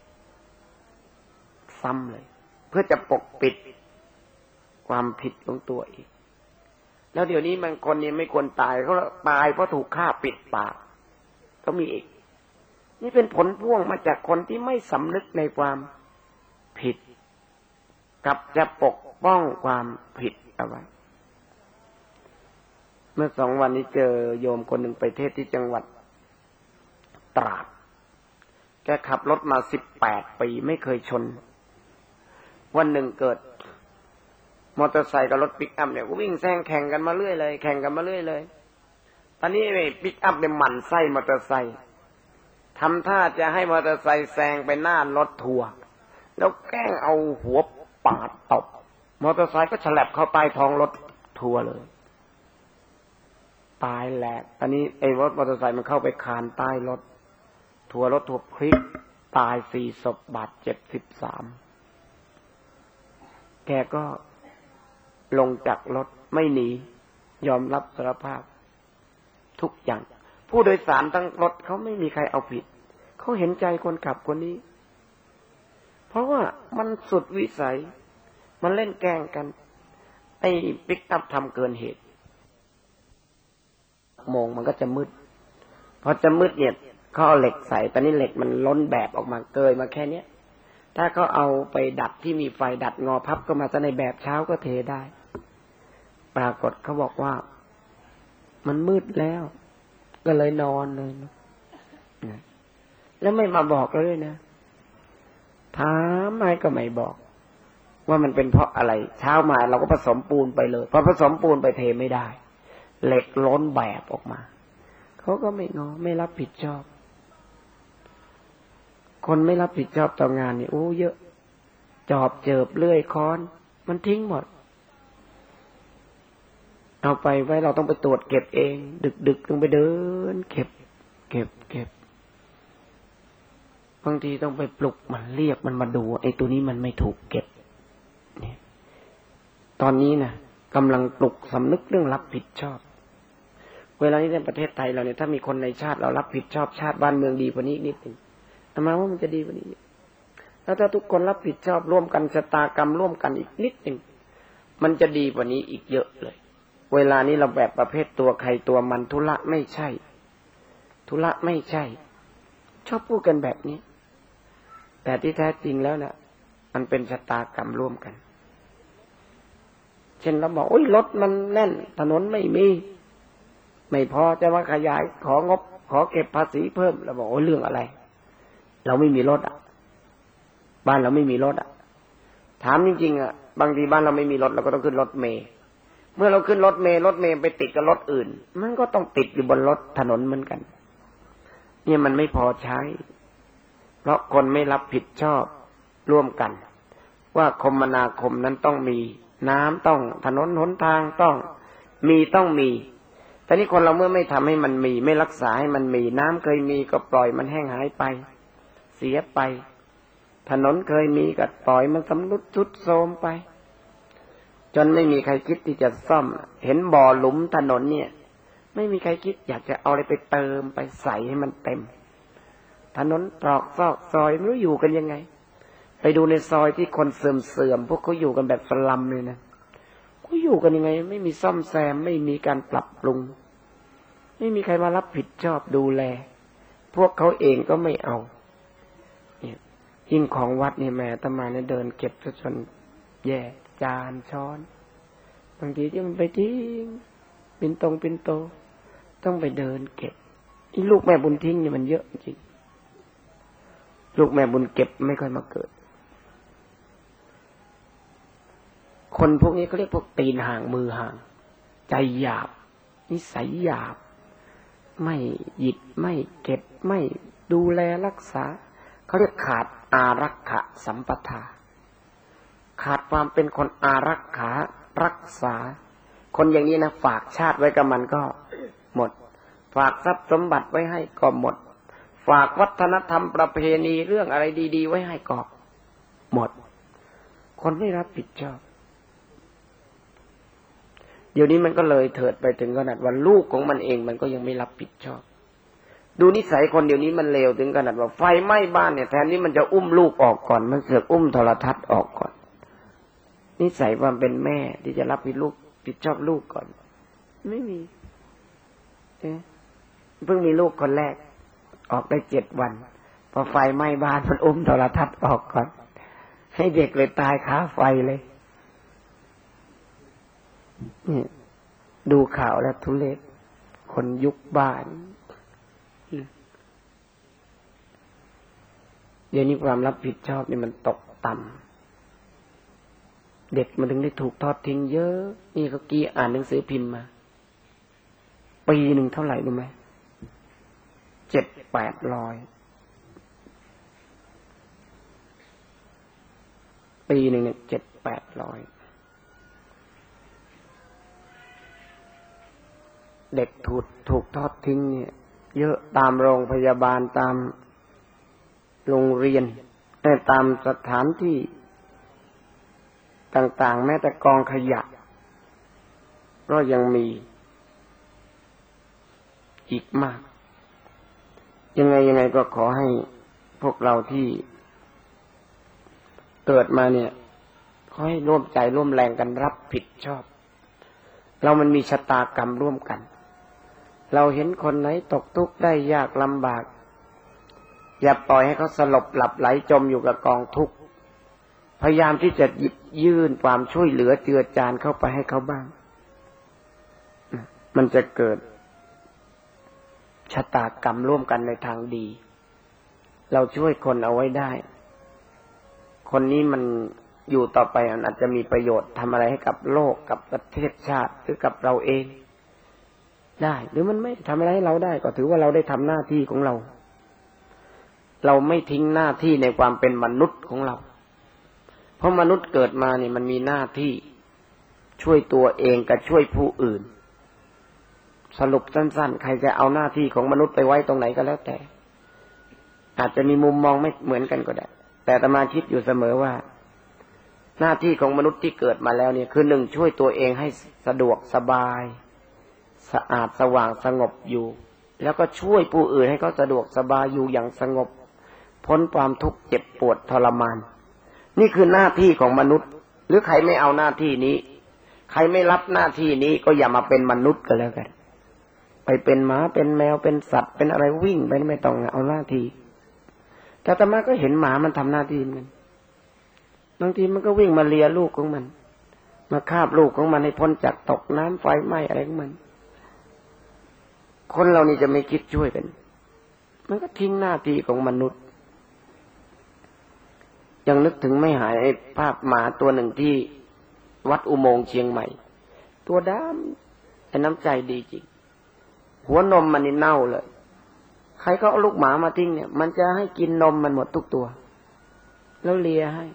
ซ้ำเลยเพื่อจะปกปิดความผิดของตัวเองแล้วเดี๋ยวนี้มันคนนี้ไม่ควรตายเขาตายเพราะถูกฆ่าปิดปากก็มีอีกนี่เป็นผลพ่วงมาจากคนที่ไม่สำนึกในความผิดกับจะปกป้องความผิดเอาไว้เมื่อ2 วันนี้เจอโยมคนหนึ่งไปเทศที่จังหวัดตราดแกขับรถมา18 ปีไม่เคยชนวันหนึ่งเกิดมอเตอร์ไซค์กับรถปิกอัพเนี่ยวิ่งแซงแข่งกันมาเรื่อยเลยตอนนี้ปิกอัพเนี่ยหมั่นไส้มอเตอร์ไซค์ทำท่าจะให้มอเตอร์ไซค์แซงไปหน้ารถทัวร์แล้วแกล้งเอาหัวปาดตบมอเตอร์ไซค์ก็ฉลับเข้าใต้ท้องรถทัวร์เลยตายแหลกอันนี้ไอ้รถมอเตอร์ไซค์มันเข้าไปคานใต้รถทัวร์พลิกตาย4 ศพบาดเจ็บ13แกก็ลงจากรถไม่หนียอมรับสารภาพทุกอย่างผู้โดยสารทั้งรถเขาไม่มีใครเอาผิดเขาเห็นใจคนขับคนนี้เพราะว่ามันสุดวิสัยมันเล่นแกล้งกันไอ้ปิกอัพทำเกินเหตุโมงมันก็จะมืดพอจะมืดเนี่ยเขาเอาเหล็กใส่ตอนนี้เหล็กมันล้นแบบออกมาเกยมาแค่เนี้ยถ้าเขาเอาไปดัดที่มีไฟดัดงอพับก็มาซะในแบบเช้าก็เทได้ปรากฏเขาบอกว่ามันมืดแล้วก็เลยนอนเลยนะแล้วไม่มาบอกเลยนะถามอะไรก็ไม่บอกว่ามันเป็นเพราะอะไรเช้ามาเราก็ผสมปูนไปเลยพอผสมปูนไปเทไม่ได้เหล็กล้นแบบออกมาเขาก็ไม่งอไม่รับผิดชอบคนไม่รับผิดชอบต่องานนี่โอ้เยอะจอบเจิบเลื่อยค้อนมันทิ้งหมดเอาไปไว้เราต้องไปตรวจเก็บเองดึกๆต้องไปเดินเก็บบางทีต้องไปปลุกมันเรียกมันมาดูไอ้ตัวนี้มันไม่ถูกเก็บเนี่ยตอนนี้นะกำลังปลุกสำนึกเรื่องรับผิดชอบเวลานี้ในประเทศไทยเราเนี่ยถ้ามีคนในชาติเรารับผิดชอบชาติบ้านเมืองดีกว่านี้นิดนึงอามาว่ามันจะดีกว่านี้แล้วถ้าทุกคนรับผิดชอบร่วมกันชะตากรรมร่วมกันอีกนิดนึงมันจะดีกว่านี้อีกเยอะเลยเวลานี้เราแบบประเภทตัวใครตัวมันธุระไม่ใช่ชอบพูดกันแบบนี้แต่ที่แท้จริงแล้วนะมันเป็นชะตากรรมร่วมกันเช่นเราบอกโอ้ยรถมันแน่นถนนไม่พอจะมาขยายของบขอเก็บภาษีเพิ่มเราบอกโอ้ยเรื่องอะไรเราไม่มีรถบ้านเราไม่มีรถถามจริงๆบางทีบ้านเราไม่มีรถเราก็ต้องขึ้นรถเมล์เมื่อเราขึ้นรถเมล์ไปติดกับรถอื่นมันก็ต้องติดอยู่บนรถถนนเหมือนกันเนี่ยมันไม่พอใช้เพราะคนไม่รับผิดชอบร่วมกันว่าคมนาคมนั้นต้องมีน้ำต้องถนนหนทางต้องมีแต่นี่คนเราเมื่อไม่ทำให้มันมีไม่รักษาให้มันมีน้ำเคยมีก็ปล่อยมันแห้งหายไปเสียไปถนนเคยมีก็ปล่อยมันสำรุดทรุดโทรมไปจนไม่มีใครคิดที่จะซ่อมเห็นบ่อหลุมถนนเนี่ยไม่มีใครคิดอยากจะเอาอะไรไปเติมไปใส่ให้มันเต็มถนนตรอกซอกซอยไม่รู้อยู่กันยังไงไปดูในซอยที่คนเสื่อมพวกเขาอยู่กันแบบสลัมเลยนะเขาอยู่กันยังไงไม่มีซ่อมแซมไม่มีการปรับปรุงไม่มีใครมารับผิดชอบดูแลพวกเขาเองก็ไม่เอาเนี่ยยิ่งของวัดนี่แม่อาตมาเนี่ยเดินเก็บจนแย่จานช้อนบางทีที่มันไปทิ้งปิ่นโตต้องไปเดินเก็บอีลูกแม่บุญทิ้งนี่มันเยอะจริงลูกแม่บุญเก็บไม่ค่อยมาเกิดคนพวกนี้เขาเรียกพวกตีนห่างมือห่างใจหยาบนิสัยหยาบไม่หยิบไม่เก็บไม่ดูแลรักษาเขาเรียกขาดอารักขะสัมปทาขาดความเป็นคนอารักขารักษาคนอย่างนี้นะฝากชาติไว้กับมันก็หมดฝากทรัพย์สมบัติไว้ให้ก็หมดฝากวัฒนธรรมประเพณีเรื่องอะไรดีๆไว้ให้ก็หมดคนไม่รับผิดชอบเดี๋ยวนี้มันก็เลยเถิดไปถึงขนาดว่าลูกของมันเองมันก็ยังไม่รับผิดชอบดูนิสัยคนเดี๋ยวนี้มันเลวถึงขนาดว่าไฟไหม้บ้านเนี่ยแทนที่มันจะอุ้มลูกออกก่อนมันเสือกอุ้มโทรทัศน์ออกก่อนนิสัยความเป็นแม่ที่จะรับผิดชอบลูกก่อนไม่มีเพิ่งมีลูกคนแรกออกได้7 วันพอไฟไหม้บ้านมันอุ้มโทรทัศน์ออกก่อนให้เด็กเลยตายคาไฟเลยนี่ดูข่าวแล้วทุเรศคนยุคบ้านเดี๋ยวนี้ความรับผิดชอบนี่มันตกต่ำเด็กมันถึงได้ถูกทอดทิ้งเยอะนี่เขากี้อ่านหนังสือพิมพ์มาปีหนึ่งเท่าไหร่รู้ไหม700-800 ปีหนึ่งเนี่ย700-800เด็กถูกทอดทิ้งเนี่ยเยอะตามโรงพยาบาลตามโรงเรียนตามสถานที่ต่างๆแม้แต่กองขยะก็ยังมีอีกมากยังไงก็ขอให้พวกเราที่เกิดมาเนี่ยขอให้ร่วมใจร่วมแรงกันรับผิดชอบเรามันมีชะตากรรมร่วมกันเราเห็นคนไหนตกทุกข์ได้ยากลำบากอย่าปล่อยให้เขาสลบหลับไหลจมอยู่กับกองทุกข์พยายามที่จะหยิบยื่นความช่วยเหลือเจือจานเข้าไปให้เขาบ้างมันจะเกิดชะตากรรมร่วมกันในทางดีเราช่วยคนเอาไว้ได้คนนี้มันอยู่ต่อไปอาจจะมีประโยชน์ทำอะไรให้กับโลกกับประเทศชาติหรือกับเราเองได้หรือมันไม่ทำอะไรให้เราได้ก็ถือว่าเราได้ทำหน้าที่ของเราเราไม่ทิ้งหน้าที่ในความเป็นมนุษย์ของเราเพราะมนุษย์เกิดมาเนี่ยมันมีหน้าที่ช่วยตัวเองกับช่วยผู้อื่นสรุปสั้นๆใครจะเอาหน้าที่ของมนุษย์ไปไว้ตรงไหนก็แล้วแต่อาจจะมีมุมมองไม่เหมือนกันก็ได้แต่อาตมาคิดอยู่เสมอว่าหน้าที่ของมนุษย์ที่เกิดมาแล้วเนี่ยคือหนึ่งช่วยตัวเองให้สะดวกสบายสะอาดสว่างสงบอยู่แล้วก็ช่วยผู้อื่นให้เขาสะดวกสบายอยู่อย่างสงบพ้นความทุกข์เจ็บปวดทรมานนี่คือหน้าที่ของมนุษย์หรือใครไม่เอาหน้าที่นี้ใครไม่รับหน้าที่นี้ก็อย่ามาเป็นมนุษย์ก็แล้วกันไปเป็นหมาเป็นแมวเป็นสัตว์เป็นอะไรวิ่งไปไม่ต้องเอาหน้าที่แต่อาตมาก็เห็นหมามันทำหน้าที่มันบางทีมันก็วิ่งมาเลียลูกของมันมาคาบลูกของมันให้พ้นจากตกน้ำไฟไหม้อะไรของมันคนเรานี่จะไม่คิดช่วยกันมันก็ทิ้งหน้าที่ของมนุษย์ยังนึกถึงไม่หายไอ้ภาพหมาตัวหนึ่งที่วัดอุโมงค์เชียงใหม่ตัวดำแต่น้ำใจดีจริงหัวนมมันนี่เน่าเลยใครก็เอาลูกหมามาทิ้งเนี่ยมันจะให้กินนมมันหมดทุกตัวแล้วเลียให้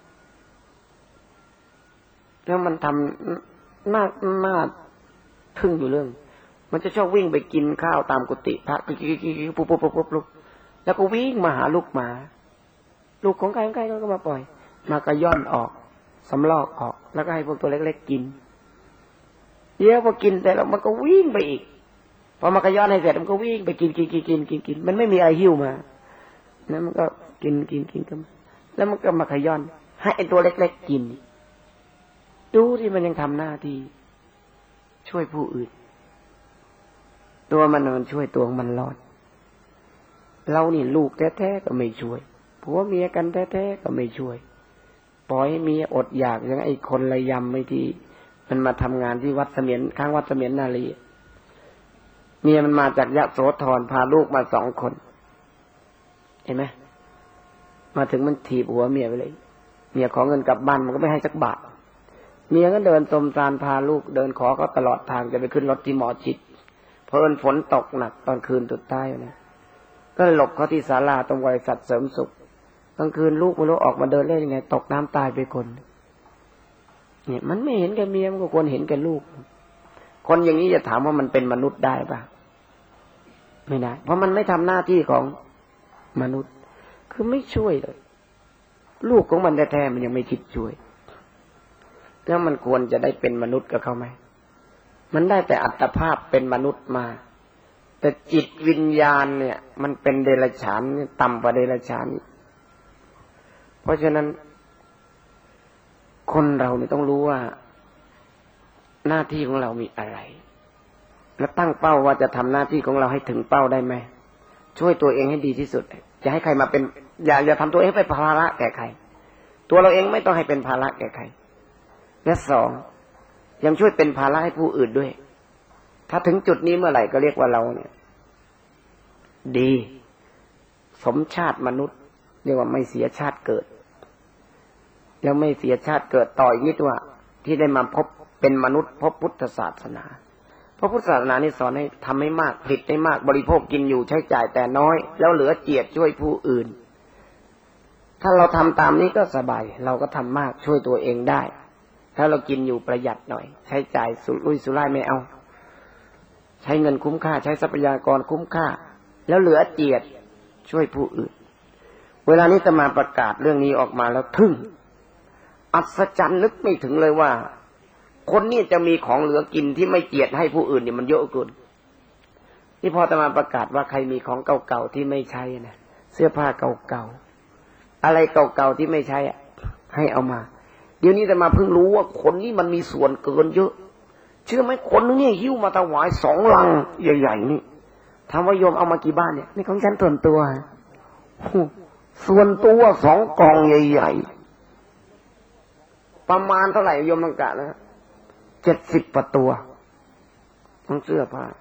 แล้วมันทำน่าทึ่งอยู่เรื่องมันจะชอบวิ่งไปกินข้าวตามกุฏิพระปุ๊บแล้วก็วิ่งมาหาลูกหมาลูกของใครก็มาปล่อยมาก็ย่อนออกสำลอกออกแล้วก็ให้พวกตัวเล็กๆกินเดี๋ยวพอกินแต่แล้วมันก็วิ่งไปอีกพอมันก็ย้อนให้เสร็จมันก็วิ่งไปกินมันไม่มีอะไรหิ้วมาแล้วมันก็กินกันแล้วมันก็มาขย้อนให้ไอ้ตัวเล็กๆกินดูที่มันยังทำหน้าที่ช่วยผู้อื่นตัวมันช่วยตัวมันรอดเรานี่ลูกแท้ๆก็ไม่ช่วยผัวเมียกันแท้ๆก็ไม่ช่วยปล่อยให้เมียอดอยากอย่างไอ้คนระยำไม่ที่มันมาทำงานที่วัดเสมียนข้างวัดเสมียนนาลีเมียมันมาจากยะโสธรพาลูกมา2 คนเห็นไหมมาถึงมันถีบหัวเมียไปเลยเมียขอเงินกลับบ้านมันก็ไม่ให้สักบาทเมียก็เดินสมสารพาลูกเดินขอเขาตลอดทางจะไปขึ้นรถที่หมอชิดเพราะฝนตกหนักตอนคืนสุดท้ายนะก็หลบเขาที่ศาลาตรงบริษัทเสริมสุขกลางคืนลูกไม่รู้ออกมาเดินเล่นยังไงตกน้ำตายไปคนเนี่ยมันไม่เห็นแก่เมียมันก็ควรเห็นแก่ลูกคนอย่างนี้จะถามว่ามันเป็นมนุษย์ได้ปะไม่ได้เพราะมันไม่ทำหน้าที่ของมนุษย์คือไม่ช่วยเลยลูกของมันแท้ๆมันยังไม่คิดช่วยแล้วมันควรจะได้เป็นมนุษย์กับเขาไหมมันได้แต่อัตภาพเป็นมนุษย์มาแต่จิตวิญญาณเนี่ยมันเป็นเดรัจฉานต่ำกว่าเดรัจฉานเพราะฉะนั้นคนเราเนี่ยต้องรู้ว่าหน้าที่ของเรามีอะไรแล้วตั้งเป้าว่าจะทำหน้าที่ของเราให้ถึงเป้าได้ไหมช่วยตัวเองให้ดีที่สุดจะให้ใครมาเป็นอย่าทำตัวเองให้เป็นภาระแก่ใครตัวเราเองไม่ต้องให้เป็นภาระแก่ใครและ2ยังช่วยเป็นภาระให้ผู้อื่นด้วยถ้าถึงจุดนี้เมื่อไหร่ก็เรียกว่าเราเนี่ยดีสมชาติมนุษย์เรียกว่าไม่เสียชาติเกิดแล้วไม่เสียชาติเกิดต่ออีกนิดว่าที่ได้มาพบเป็นมนุษย์พบพุทธศาสนาเพราะพุทธศาสนานี่สอนให้ทำให้มากผลิตให้มากบริโภคกินอยู่ใช้จ่ายแต่น้อยแล้วเหลือเจียดช่วยผู้อื่นถ้าเราทำตามนี้ก็สบายเราก็ทำมากช่วยตัวเองได้ถ้าเรากินอยู่ประหยัดหน่อยใช้จ่ายสุรุ่ยสุร่ายไม่เอาใช้เงินคุ้มค่าใช้ทรัพยากรคุ้มค่าแล้วเหลือเจียดช่วยผู้อื่นเวลานี้อาตมาประกาศเรื่องนี้ออกมาแล้วทึ่งอัศจรรย์นึกไม่ถึงเลยว่าคนนี้จะมีของเหลือกินที่ไม่เจียดให้ผู้อื่นเนี่ยมันเยอะเกินนี่พออาตมาประกาศว่าใครมีของเก่าๆที่ไม่ใช้นะเสื้อผ้าเก่าๆอะไรเก่าๆที่ไม่ใช้ให้เอามาเดี๋ยวนี้อาตมาเพิ่งรู้ว่าคนนี้มันมีส่วนเกินเยอะเชื่อไหมคนนึงเนี่ยหิ้วมาถวาย2 ลังใหญ่ๆนี่ถามว่าโยมเอามากี่บ้านเนี่ยนี่ของฉันส่วนตัว2 กล่องใหญ่ๆประมาณเท่าไหร่โยมลังกะนะ70 กว่าตัวทั้งเสื้อผ้า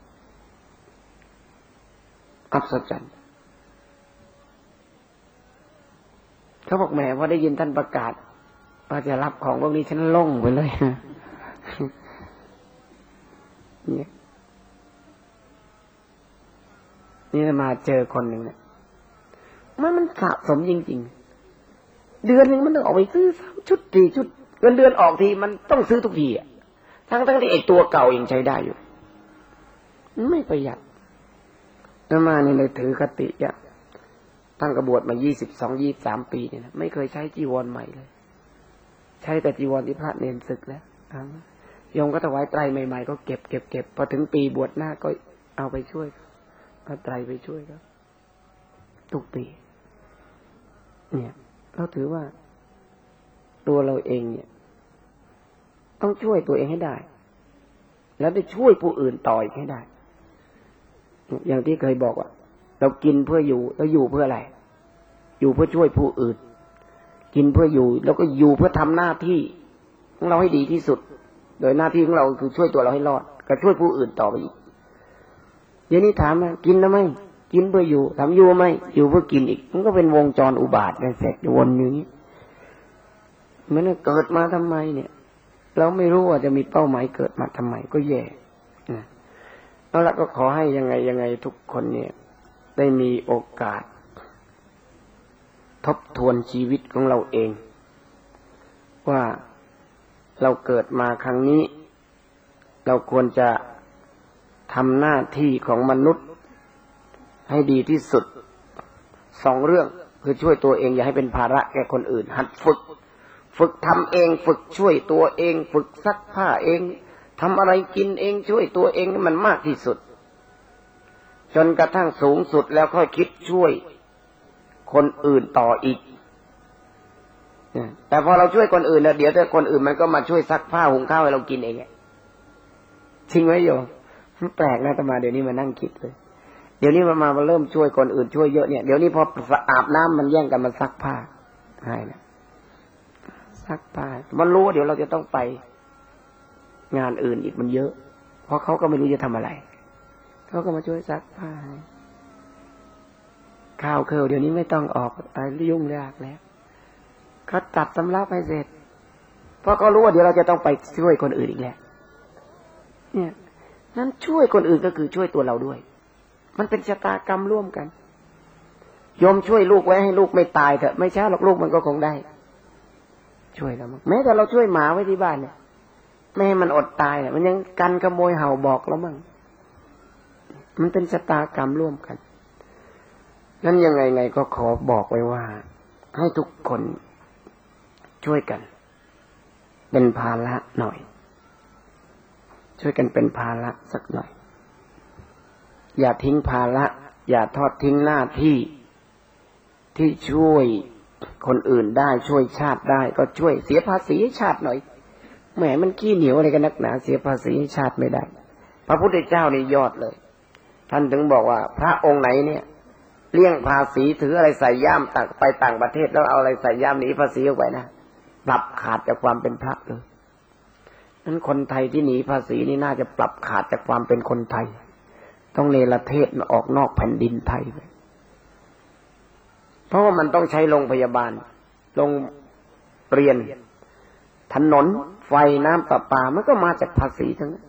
อัศจรรย์เขาบอกแหมพอได้ยินท่านประกาศว่าจะรับของพวกนี้ฉันโล่งไปเลยนี่มาเจอคนหนึ่งเนี่ยมันสะสมจริงๆเดือนหนึ่งมันต้องออกไปซื้อ3 ชุด 4 ชุดเงินเดือนออกทีมันต้องซื้อทุกทีทั้งที่ไอ้ตัวเก่ายังใช้ได้อยู่ไม่ประหยัดแล้วมานี่เลยถือคติตั้งกระบวชมา22-23 ปีเนี่ยนะไม่เคยใช้จีวรใหม่เลยใช้แต่จีวรที่พระเนรศึกแล้วโยมก็ถวายไตรใหม่ๆก็เก็บพอถึงปีบวชหน้าก็เอาไปช่วยเอาไตรไปช่วยครับทุกปีเนี่ยเราถือว่าตัวเราเองเนี่ยต้องช่วยตัวเองให้ได้แล้วได้ช่วยผู้อื่นต่ออีกให้ได้อย่างที่เคยบอกว่าเรากินเพื่ออยู่แล้วอยู่เพื่ออะไรอยู่เพื่อช่วยผู้อื่นกินเพื่ออยู่แล้วก็อยู่เพื่อทำหน้าที่ของเราให้ดีที่สุดโดยหน้าที่ของเราคือช่วยตัวเราให้รอดก็ช่วยผู้อื่นต่อไปอีกเดี๋ยวนี้ถามว่ากินแล้วไหมกินเพื่ออยู่ทำอยู่ไหมอยู่เพื่อกินอีกมันก็เป็นวงจรอุบาทในเสร็จวนอย่างนี้มันเกิดมาทำไมเนี่ยเราไม่รู้ว่าจะมีเป้าหมายเกิดมาทำไมก็แย่แล้วก็ขอให้ยังไงทุกคนเนี่ยได้มีโอกาสทบทวนชีวิตของเราเองว่าเราเกิดมาครั้งนี้เราควรจะทำหน้าที่ของมนุษย์ให้ดีที่สุด2 เรื่องคือช่วยตัวเองอย่าให้เป็นภาระแก่คนอื่นหัดฝึกทำเองฝึกช่วยตัวเองฝึกซักผ้าเองทำอะไรกินเองช่วยตัวเองให้มันมากที่สุดจนกระทั่งสูงสุดแล้วค่อยคิดช่วยคนอื่นต่ออีกแต่พอเราช่วยคนอื่นแล้วเดี๋ยวถ้าคนอื่นมันก็มาช่วยซักผ้าหุงข้าวให้เรากินเองจริงไหมโยมมันแปลกนะอาตมาเดี๋ยวนี้มานั่งคิดเลยเดี๋ยวนี้มาเริ่มช่วยคนอื่นช่วยเยอะเนี่ยเดี๋ยวนี้พออาบน้ำมันแย่งกันมาซักผ้าให้นะซักผ้ามันรู้ว่าเดี๋ยวเราจะต้องไปงานอื่นอีกมันเยอะเพราะเขาก็ไม่รู้จะทำอะไรเขาก็มาช่วยซักผ้าข้าวเดี๋ยวนี้ไม่ต้องออกยุ่งยากแล้วเขาตัดสำรับให้เสร็จเพราะเขารู้ว่าเดี๋ยวเราจะต้องไปช่วยคนอื่นอีกแล้วเนี่ยนั้นช่วยคนอื่นก็คือช่วยตัวเราด้วยมันเป็นชะตากรรมร่วมกันโยมช่วยลูกไว้ให้ลูกไม่ตายเถอะไม่ช้าหรอกลูกมันก็คงได้ช่วยแล้วมั้งแม้แต่เราช่วยหมาไว้ที่บ้านเนี่ยไม่ให้มันอดตายเนี่ยมันยังกันขโมยเห่าบอกแล้วมั้งมันเป็นชะตากรรมร่วมกันนั้นยังไงก็ขอบอกไว้ว่าให้ทุกคนช่วยกันเป็นภาระหน่อยช่วยกันเป็นภาระสักหน่อยอย่าทิ้งภาระอย่าทอดทิ้งหน้าที่ที่ช่วยคนอื่นได้ช่วยชาติได้ก็ช่วยเสียภาษีให้ชาติหน่อยแหมมันขี้เหนียวอะไรกันนักหนาเสียภาษีให้ชาติไม่ได้พระพุทธเจ้านี่ยอดเลยท่านถึงบอกว่าพระองค์ไหนเนี่ยเลี่ยงภาษีถืออะไรใส่ย่ามตักไปต่างประเทศแล้วเอาอะไรใส่ย่ามหนีภาษีออกไปนะปรับขาดจากความเป็นพระเลยนั้นคนไทยที่หนีภาษีนี่น่าจะปรับขาดจากความเป็นคนไทยต้องเนรเทศมาออกนอกแผ่นดินไทยไปเพราะว่ามันต้องใช้โรงพยาบาลโรงเรียนถนนไฟน้ำประปามันก็มาจากภาษีทั้งนั้น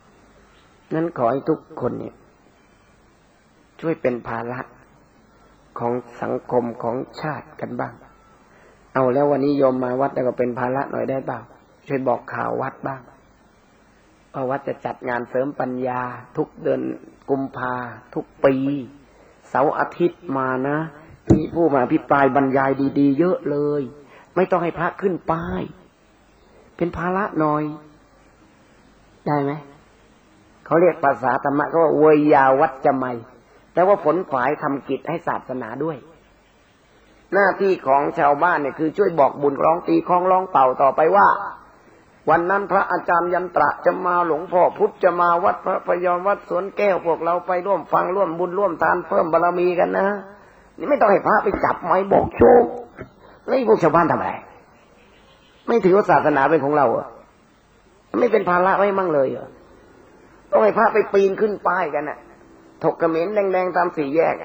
นั้นขอให้ทุกคนเนี่ยช่วยเป็นภาระของสังคมของชาติกันบ้างเอาแล้ววันนี้โยมมาวัดแล้วก็เป็นภาระหน่อยได้บ้างช่วยบอกข่าววัดบ้างว่าวัดจะจัดงานเสริมปัญญาทุกเดือนกุมภาทุกปีเสาร์อาทิตย์มานะมีผู้มาอภิปรายบรรยายดีๆเยอะเลยไม่ต้องให้พระขึ้นป้ายเป็นภาระหน่อยได้ไหมเขาเรียกภาษาธรรมะก็ว่าเวยาวัจจะไมแต่ว่าผลฝ่ายทำกิจให้ศาสนาด้วยหน้าที่ของชาวบ้านเนี่ยคือช่วยบอกบุญร้องตีคล้องร้องเป่าต่อไปว่าวันนั้นพระอาจารย์ยันตระจะมาหลวงพ่อพุทธจะมาวัดพระพยอมวัดสวนแก้วพวกเราไปร่วมฟังร่วมบุญร่วมทานเพิ่มบารมีกันนะนี่ไม่ต้องให้พระไปจับไม้บอกโชคแล้วพวกชาวบ้านทำอะไรไม่ถือว่าศาสนาเป็นของเราอ่ะไม่เป็นภาระไว้มั่งเลยเหรอต้องให้พระไปปีนขึ้นป้ายกันน่ะถกกระเหม็นแดงๆตามสี่แยก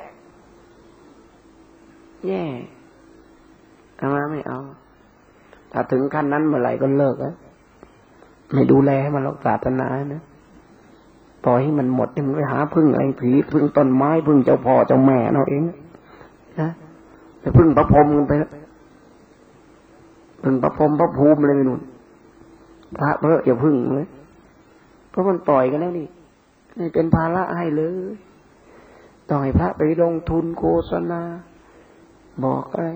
แย่เอามาไม่เอาถ้าถึงขั้นนั้นเมื่อไหร่ก็เลิกแล้วไม่ดูแลให้มันรักษาศาสนานะปล่อยให้มันหมดมันไปหาพึ่งอะไรผีพึ่งต้นไม้พึ่งเจ้าพ่อเจ้าแม่เราเองนะไปพึ่งพระพรหมกันไปแล้วพึ่งพระพรหมพระภูมิอะไรไปนู่นพระอย่าพึ่งเลยเพราะมันปล่อยกันแล้วนี่เป็นภาระให้เลยต้องให้พระไปลงทุนโฆษณาบอกอะไร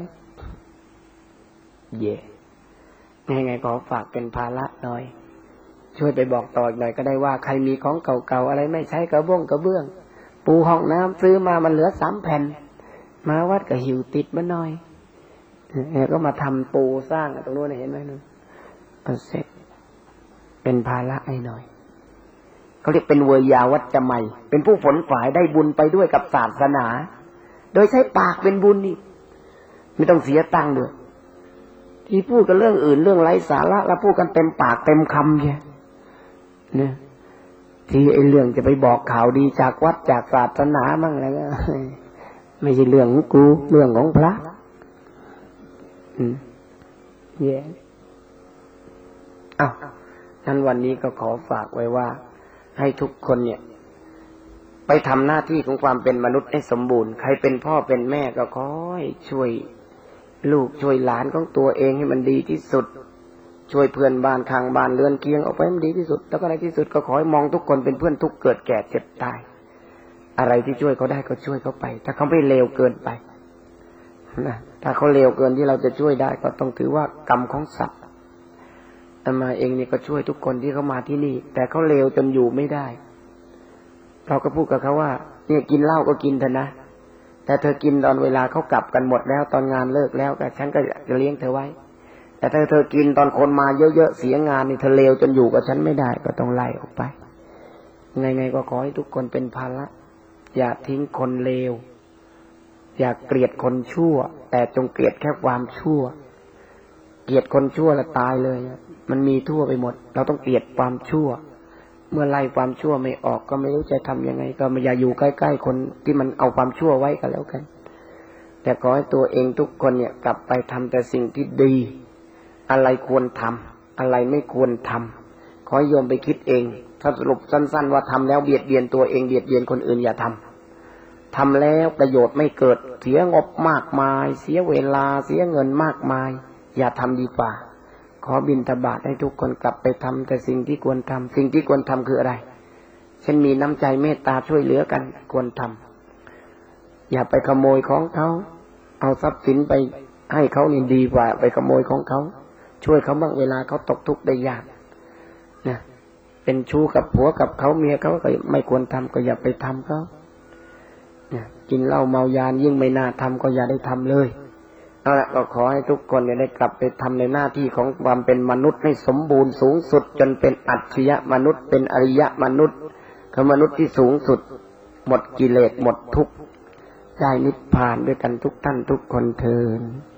ไงขอฝากเป็นภาระหน่อยช่วยไปบอกต่ออีกหน่อยก็ได้ว่าใครมีของเก่าๆอะไรไม่ใช้กระเบื้องปูห้องน้ำซื้อมามันเหลือ3 แผ่นมาวัดก็หิวติดมาหน่อยก็มาทำปูสร้างตรงนู้นเห็นไหมนู่นเสร็จเป็นภาระให้หน่อยเขาเรียกเป็นเวยาวัจจะไมเป็นผู้ฝนฝ่ายได้บุญไปด้วยกับศาสนาโดยใช้ปากเป็นบุญนี่ไม่ต้องเสียตังค์ด้วยที่พูดกันเรื่องอื่นเรื่องไร้สาระแล้วพูดกันเต็มปากเต็มคำใช่เนี่ยที่ไอ้เรื่องจะไปบอกข่าวดีจากวัดจากศาสนามั่งอะไรก็ไม่ใช่เรื่องของกูเรื่องของพระนั้นวันนี้ก็ขอฝากไว้ว่าให้ทุกคนเนี่ยไปทำหน้าที่ของความเป็นมนุษย์ให้สมบูรณ์ใครเป็นพ่อเป็นแม่ก็ขอให้ช่วยลูกช่วยหลานของตัวเองให้มันดีที่สุดช่วยเพื่อนบ้านข้างบ้านเรือนเคียงออกไปให้มันดีที่สุดแล้วก็ในที่สุดก็ขอให้มองทุกคนเป็นเพื่อนทุกเกิดแก่เจ็บตายอะไรที่ช่วยเขาได้ก็ช่วยเขาไปถ้าเขาไม่เลวเกินไปนะถ้าเขาเลวเกินที่เราจะช่วยได้ก็ต้องถือว่ากรรมของสัตว์อาตมาเองนี่ก็ช่วยทุกคนที่เขามาที่นี่แต่เขาเลวจนอยู่ไม่ได้เราก็พูดกับเขาว่าเนี่ยกินเหล้าก็กินเถอะนะแต่เธอกินตอนเวลาเขากลับกันหมดแล้วตอนงานเลิกแล้วก็ฉันก็จะเลี้ยงเธอไว้แต่ถ้าเธอกินตอนคนมาเยอะๆเสียงานนี่เธอเลวจนอยู่กับฉันไม่ได้ก็ต้องไล่ออกไปไงก็ขอให้ทุกคนเป็นภาระอย่าทิ้งคนเลวอย่าเกลียดคนชั่วแต่จงเกลียดแค่ความชั่วเกลียดคนชั่วแล้วตายเลยมันมีทั่วไปหมดเราต้องเกลียดความชั่วเมื่อไล่ความชั่วไม่ออกก็ไม่รู้จะทำยังไงก็อย่าอยู่ใกล้ๆคนที่มันเอาความชั่วไว้ก็แล้วกันแต่ขอให้ตัวเองทุกคนเนี่ยกลับไปทำแต่สิ่งที่ดีอะไรควรทำอะไรไม่ควรทำขอให้โยมไปคิดเองถ้าสรุปสั้นๆว่าทำแล้วเบียดเบียนตัวเองเบียดเบียนคนอื่นอย่าทำแล้วประโยชน์ไม่เกิดเสียงบมากมายเสียเวลาเสียเงินมากมายอย่าทำดีกว่าขอบิณฑบาตให้ทุกคนกลับไปทำแต่สิ่งที่ควรทำสิ่งที่ควรทำคืออะไรเช่นมีน้ำใจเมตตาช่วยเหลือกันควรทำอย่าไปขโมยของเขาเอาทรัพย์สินไปให้เขานี่ดีกว่าไปขโมยของเขาช่วยเขาบ้างเวลาเขาตกทุกข์ได้ยากนะเป็นชู้กับผัวกับเขาเมียเขาก็ไม่ควรทำก็อย่าไปทำเขานะกินเหล้าเมายายิ่งไม่น่าทำก็อย่าได้ทำเลยเอาละก็ขอให้ทุกคนได้กลับไปทำในหน้าที่ของความเป็นมนุษย์ให้สมบูรณ์สูงสุดจนเป็นอัจฉริยะมนุษย์เป็นอริยมนุษย์คือมนุษย์ที่สูงสุดหมดกิเลสหมดทุกข์ได้นิพพานด้วยกันทุกท่านทุกคนเทอญ